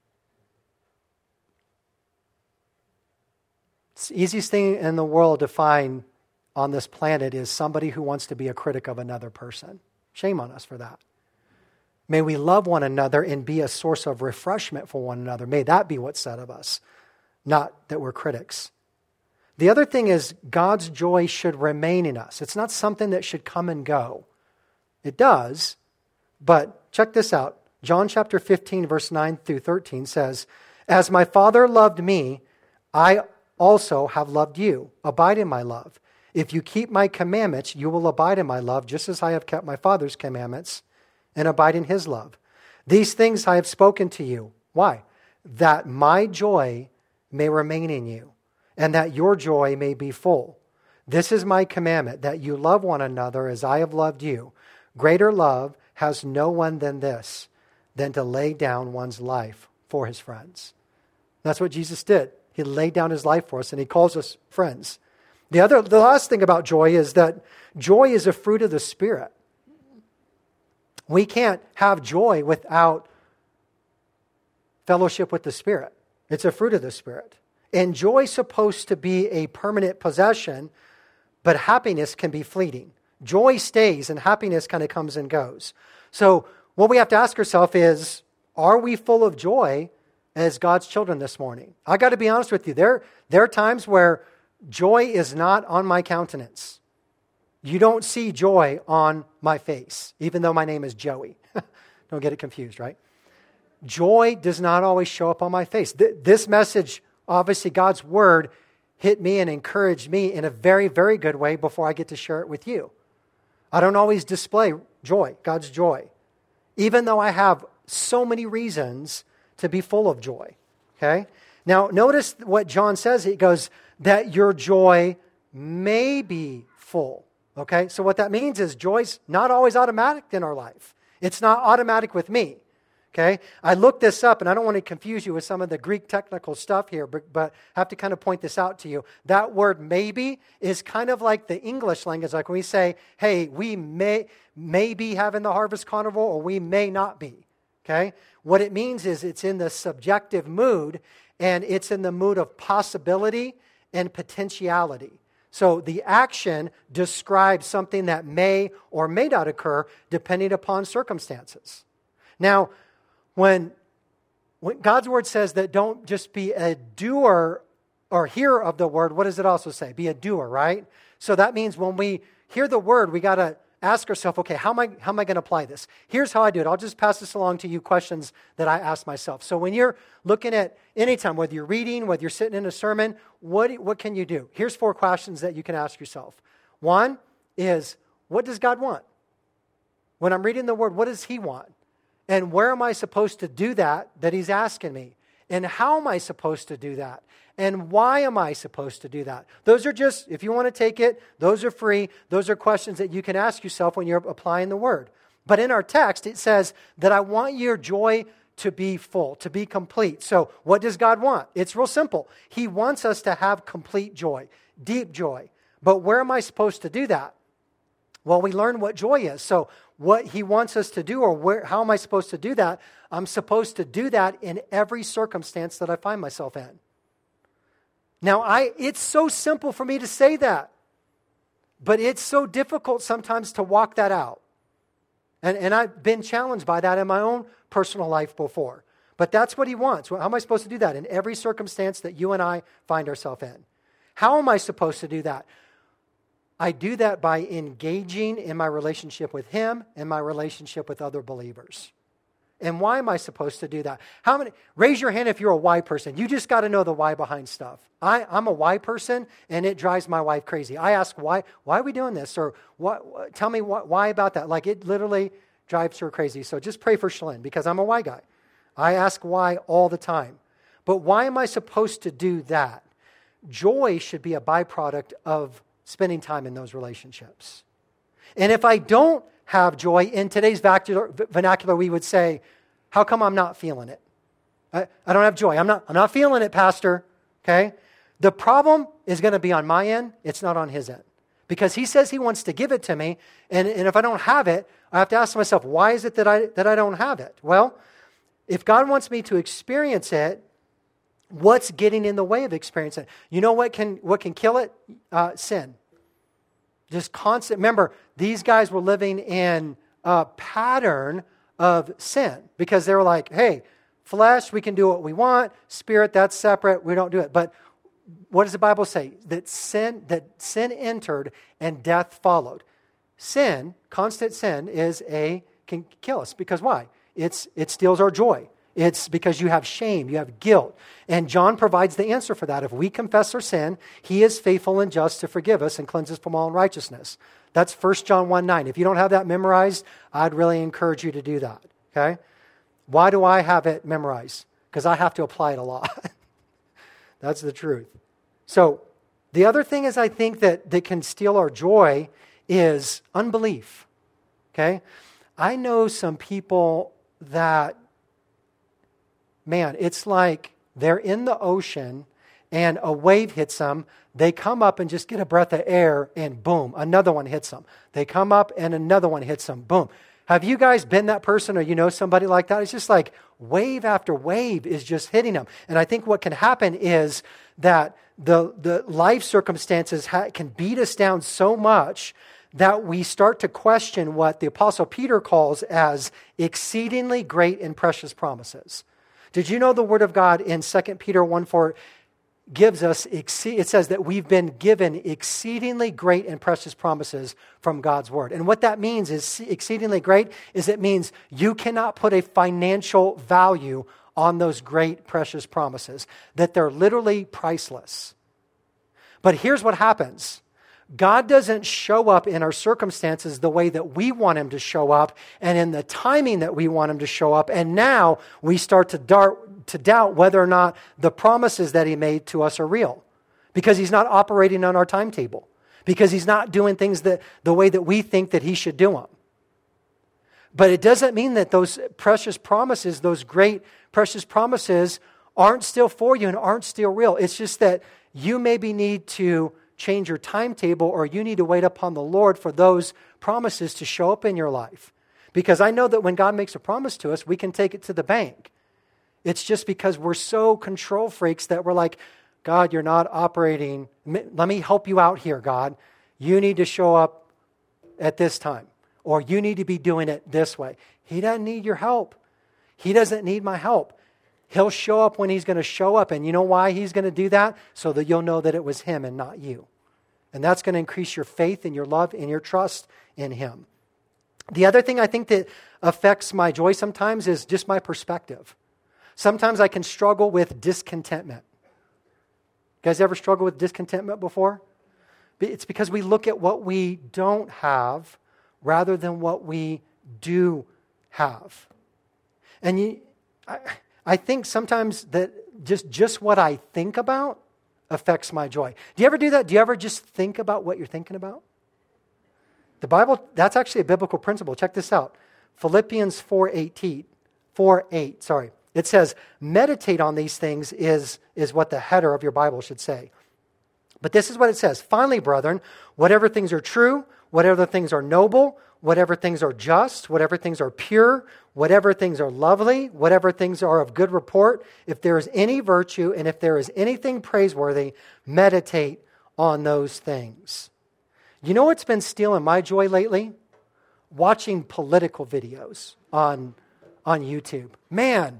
It's the easiest thing in the world to find on this planet is somebody who wants to be a critic of another person. Shame on us for that. May we love one another and be a source of refreshment for one another. May that be what's said of us, not that we're critics. The other thing is God's joy should remain in us. It's not something that should come and go. It does, but check this out. John chapter 15, verse 9 through 13 says, as my Father loved me, I also have loved you. Abide in my love. If you keep my commandments, you will abide in my love, just as I have kept my Father's commandments and abide in his love. These things I have spoken to you. Why? That my joy may remain in you, and that your joy may be full. This is my commandment, that you love one another as I have loved you. Greater love has no one than this, than to lay down one's life for his friends. That's what Jesus did. He laid down his life for us, and he calls us friends. The last thing about joy is that joy is a fruit of the Spirit. We can't have joy without fellowship with the Spirit. It's a fruit of the Spirit. And joy is supposed to be a permanent possession, but happiness can be fleeting. Joy stays and happiness kind of comes and goes. So what we have to ask ourselves is, are we full of joy as God's children this morning? I got to be honest with you. There are times where joy is not on my countenance. You don't see joy on my face, even though my name is Joey. Don't get it confused, right? Joy does not always show up on my face. This message, obviously God's word, hit me and encouraged me in a very, very good way before I get to share it with you. I don't always display joy, God's joy, even though I have so many reasons to be full of joy. Okay? Now, notice what John says. He goes, that your joy may be full. Okay? So what that means is joy's not always automatic in our life. It's not automatic with me. Okay? I looked this up, and I don't want to confuse you with some of the Greek technical stuff here, but I have to kind of point this out to you. That word maybe is kind of like the English language, like when we say, hey, we may be having the Harvest Carnival, or we may not be. Okay? What it means is it's in the subjective mood, and it's in the mood of possibility and potentiality. So the action describes something that may or may not occur depending upon circumstances. Now, when God's word says that don't just be a doer or hearer of the word, what does it also say? Be a doer, right? So that means when we hear the word, we got to ask ourselves, okay, how am I going to apply this? Here's how I do it. I'll just pass this along to you, questions that I ask myself. So when you're looking at anytime, whether you're reading, whether you're sitting in a sermon, what can you do? Here's 4 questions that you can ask yourself. One is, what does God want? When I'm reading the word, what does he want? And where am I supposed to do that he's asking me? And how am I supposed to do that? And why am I supposed to do that? Those are just, if you want to take it, those are free. Those are questions that you can ask yourself when you're applying the word. But in our text, it says that I want your joy to be full, to be complete. So what does God want? It's real simple. He wants us to have complete joy, deep joy. But where am I supposed to do that? Well, we learn what joy is. So what he wants us to do, or how am I supposed to do that? I'm supposed to do that in every circumstance that I find myself in. Now, it's so simple for me to say that, but it's so difficult sometimes to walk that out. And I've been challenged by that in my own personal life before. But that's what he wants. How am I supposed to do that in every circumstance that you and I find ourselves in? How am I supposed to do that? I do that by engaging in my relationship with him and my relationship with other believers. And why am I supposed to do that? Raise your hand if you're a why person. You just got to know the why behind stuff. I'm a why person, and it drives my wife crazy. I ask, why are we doing this? Or tell me why about that? Like, it literally drives her crazy. So just pray for Shalyn, because I'm a why guy. I ask why all the time. But why am I supposed to do that? Joy should be a byproduct of spending time in those relationships. And if I don't have joy, in today's vernacular, we would say, how come I'm not feeling it? I don't have joy. I'm not feeling it, Pastor. Okay? The problem is going to be on my end. It's not on his end. Because he says he wants to give it to me, and if I don't have it, I have to ask myself, why is it that I don't have it? Well, if God wants me to experience it, what's getting in the way of experiencing it? You know what can kill it? Sin. Just constant. Remember, these guys were living in a pattern of sin because they were like, hey, flesh, we can do what we want. Spirit, that's separate. We don't do it. But what does the Bible say? That sin entered and death followed. Sin, constant sin, can kill us. Because why? It steals our joy. It's because you have shame, you have guilt. And John provides the answer for that. If we confess our sin, he is faithful and just to forgive us and cleanse us from all unrighteousness. That's 1 John 1:9. If you don't have that memorized, I'd really encourage you to do that. Okay? Why do I have it memorized? Because I have to apply it a lot. That's the truth. So the other thing is I think that can steal our joy is unbelief. Okay? I know some people that, man, it's like they're in the ocean and a wave hits them. They come up and just get a breath of air and boom, another one hits them. They come up and another one hits them. Boom. Have you guys been that person or you know somebody like that? It's just like wave after wave is just hitting them. And I think what can happen is that the life circumstances can beat us down so much that we start to question what the Apostle Peter calls as exceedingly great and precious promises. Did you know the Word of God in 2 Peter 1:4 gives us, it says that we've been given exceedingly great and precious promises from God's Word. And what that means is exceedingly great is it means you cannot put a financial value on those great, precious promises, that they're literally priceless. But here's what happens. God doesn't show up in our circumstances the way that we want him to show up and in the timing that we want him to show up. And now we start to doubt whether or not the promises that he made to us are real, because he's not operating on our timetable, because he's not doing things the way that we think that he should do them. But it doesn't mean that those precious promises, those great precious promises, aren't still for you and aren't still real. It's just that you maybe need to change your timetable, or you need to wait upon the Lord for those promises to show up in your life. Because I know that when God makes a promise to us, we can take it to the bank. It's just because we're so control freaks that we're like, God, you're not operating. Let me help you out here, God. You need to show up at this time, or you need to be doing it this way. He doesn't need your help. He doesn't need my help. He'll show up when he's going to show up. And you know why he's going to do that? So that you'll know that it was him and not you. And that's going to increase your faith and your love and your trust in him. The other thing I think that affects my joy sometimes is just my perspective. Sometimes I can struggle with discontentment. You guys ever struggle with discontentment before? It's because we look at what we don't have rather than what we do have. And I think sometimes that just what I think about affects my joy. Do you ever do that? Do you ever just think about what you're thinking about? The Bible, that's actually a biblical principle. Check this out. Philippians 4:8. It says, meditate on these things is what the header of your Bible should say. But this is what it says. Finally, brethren, whatever things are true, whatever things are noble, whatever things are just, whatever things are pure, whatever things are lovely, whatever things are of good report, if there is any virtue and if there is anything praiseworthy, meditate on those things. You know what's been stealing my joy lately? Watching political videos on YouTube. Man,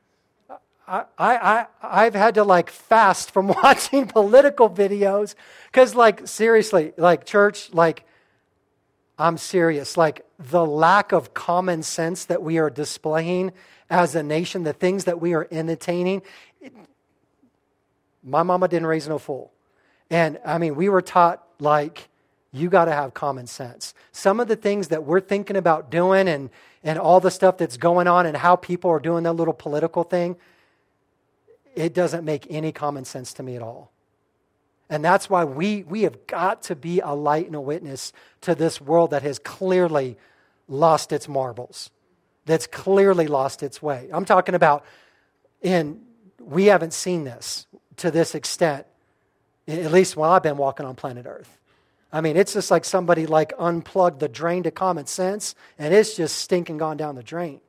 I've had to fast from watching political videos because seriously, church, I'm serious. The lack of common sense that we are displaying as a nation, the things that we are entertaining. My mama didn't raise no fool. And we were taught you got to have common sense. Some of the things that we're thinking about doing and all the stuff that's going on and how people are doing that little political thing, it doesn't make any common sense to me at all. And that's why we have got to be a light and a witness to this world that has clearly lost its marbles, that's clearly lost its way. I'm talking about, we haven't seen this to this extent, at least while I've been walking on planet Earth. It's just like somebody unplugged the drain to common sense, and it's just stinking gone down the drain.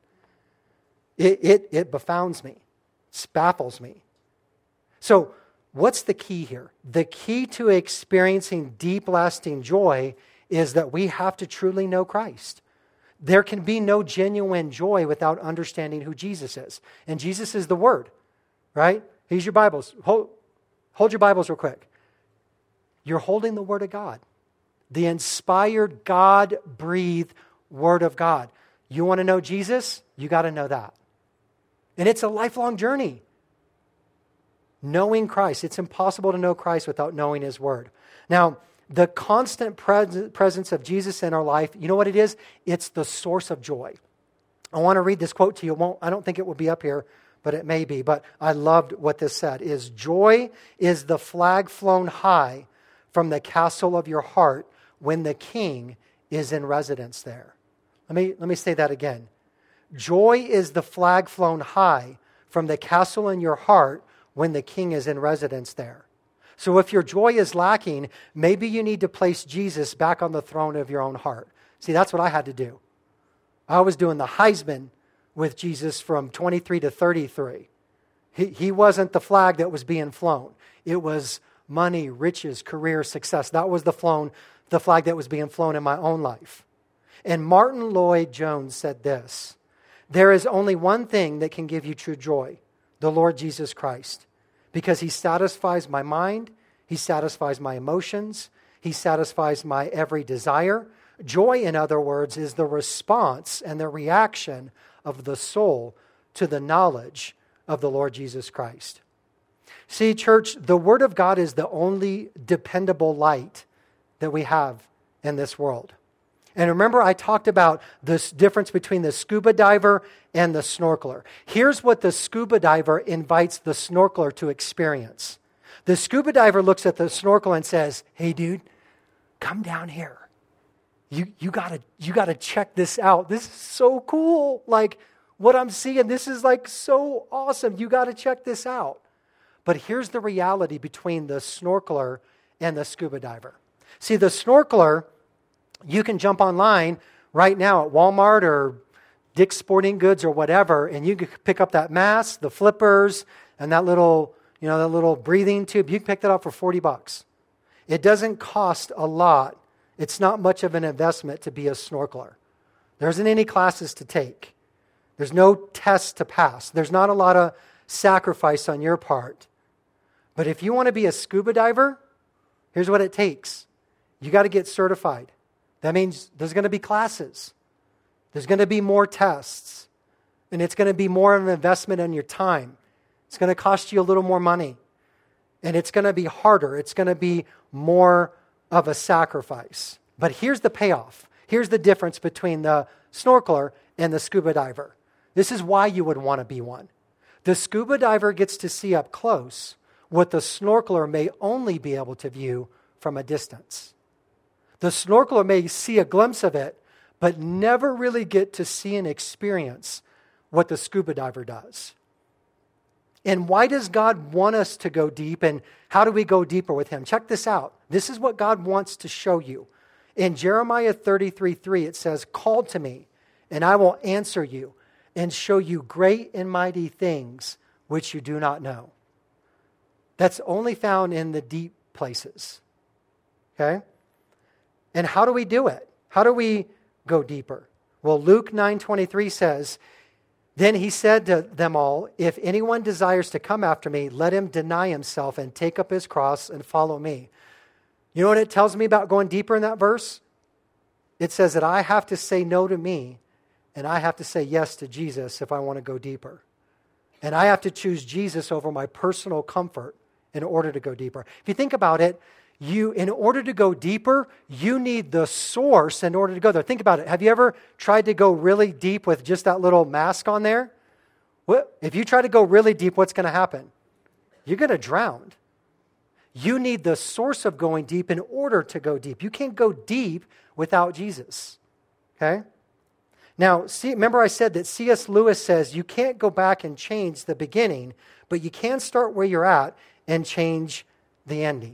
It befounds me. It baffles me. So, what's the key here? The key to experiencing deep, lasting joy is that we have to truly know Christ. There can be no genuine joy without understanding who Jesus is. And Jesus is the Word, right? Here's your Bibles. Hold your Bibles real quick. You're holding the Word of God. The inspired, God-breathed Word of God. You want to know Jesus? You got to know that. And it's a lifelong journey. Knowing Christ. It's impossible to know Christ without knowing His Word. Now, the constant presence of Jesus in our life, you know what it is? It's the source of joy. I want to read this quote to you. I don't think it will be up here, but it may be. But I loved what this said, is joy is the flag flown high from the castle of your heart when the King is in residence there. Let me say that again. Joy is the flag flown high from the castle in your heart when the King is in residence there. So if your joy is lacking, maybe you need to place Jesus back on the throne of your own heart. See, that's what I had to do. I was doing the Heisman with Jesus from 23 to 33. He wasn't the flag that was being flown. It was money, riches, career, success. That was the flag that was being flown in my own life. And Martin Lloyd-Jones said this, there is only one thing that can give you true joy, the Lord Jesus Christ, because He satisfies my mind, He satisfies my emotions, He satisfies my every desire. Joy, in other words, is the response and the reaction of the soul to the knowledge of the Lord Jesus Christ. See, church, the Word of God is the only dependable light that we have in this world. And remember, I talked about this difference between the scuba diver and the snorkeler. Here's what the scuba diver invites the snorkeler to experience. The scuba diver looks at the snorkel and says, "Hey, dude, come down here. You gotta check this out. This is so cool. Like what I'm seeing, this is like so awesome. You gotta check this out." But here's the reality between the snorkeler and the scuba diver. See, the snorkeler, you can jump online right now at Walmart or Dick's Sporting Goods or whatever, and you can pick up that mask, the flippers, and that little breathing tube. You can pick that up for $40. It doesn't cost a lot. It's not much of an investment to be a snorkeler. There isn't any classes to take. There's no tests to pass. There's not a lot of sacrifice on your part. But if you want to be a scuba diver, here's what it takes. You got to get certified. That means there's going to be classes. There's going to be more tests. And it's going to be more of an investment in your time. It's going to cost you a little more money. And it's going to be harder. It's going to be more of a sacrifice. But here's the payoff. Here's the difference between the snorkeler and the scuba diver. This is why you would want to be one. The scuba diver gets to see up close what the snorkeler may only be able to view from a distance. The snorkeler may see a glimpse of it, but never really get to see and experience what the scuba diver does. And why does God want us to go deep, and how do we go deeper with him? Check this out. This is what God wants to show you. In Jeremiah 33:3, it says, "Call to me, and I will answer you, and show you great and mighty things which you do not know." That's only found in the deep places. Okay? And how do we do it? How do we go deeper? Well, Luke 9:23 says, "Then he said to them all, 'If anyone desires to come after me, let him deny himself and take up his cross and follow me.'" You know what it tells me about going deeper in that verse? It says that I have to say no to me, and I have to say yes to Jesus if I want to go deeper. And I have to choose Jesus over my personal comfort in order to go deeper. If you think about it, in order to go deeper, you need the source in order to go there. Think about it. Have you ever tried to go really deep with just that little mask on there? If you try to go really deep, what's going to happen? You're going to drown. You need the source of going deep in order to go deep. You can't go deep without Jesus. Okay? Now, remember I said that C.S. Lewis says you can't go back and change the beginning, but you can start where you're at and change the ending.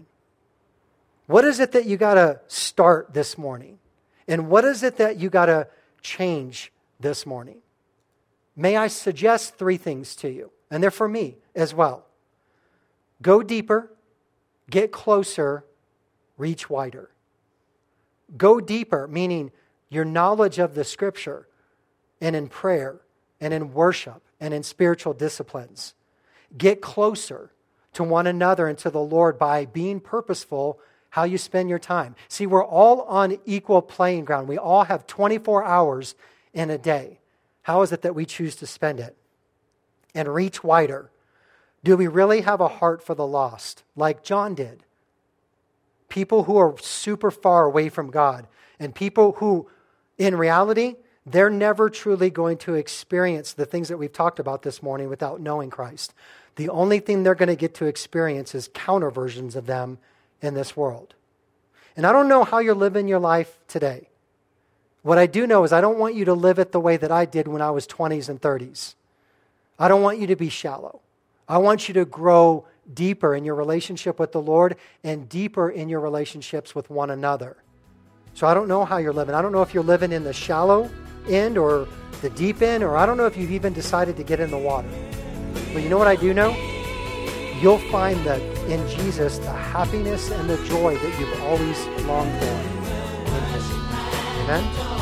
What is it that you got to start this morning? And what is it that you got to change this morning? May I suggest 3 things to you, and they're for me as well. Go deeper, get closer, reach wider. Go deeper, meaning your knowledge of the Scripture and in prayer and in worship and in spiritual disciplines. Get closer to one another and to the Lord by being purposeful how you spend your time. See, we're all on equal playing ground. We all have 24 hours in a day. How is it that we choose to spend it? And reach wider. Do we really have a heart for the lost, like John did? People who are super far away from God, and people who, in reality, they're never truly going to experience the things that we've talked about this morning without knowing Christ. The only thing they're going to get to experience is counter versions of them in this world. And I don't know how you're living your life today. What I do know is I don't want you to live it the way that I did when I was 20s and 30s. I don't want you to be shallow. I want you to grow deeper in your relationship with the Lord and deeper in your relationships with one another. So I don't know how you're living. I don't know if you're living in the shallow end or the deep end, or I don't know if you've even decided to get in the water. But you know what I do know? You'll find that in Jesus, the happiness and the joy that you've always longed for in Him. Amen?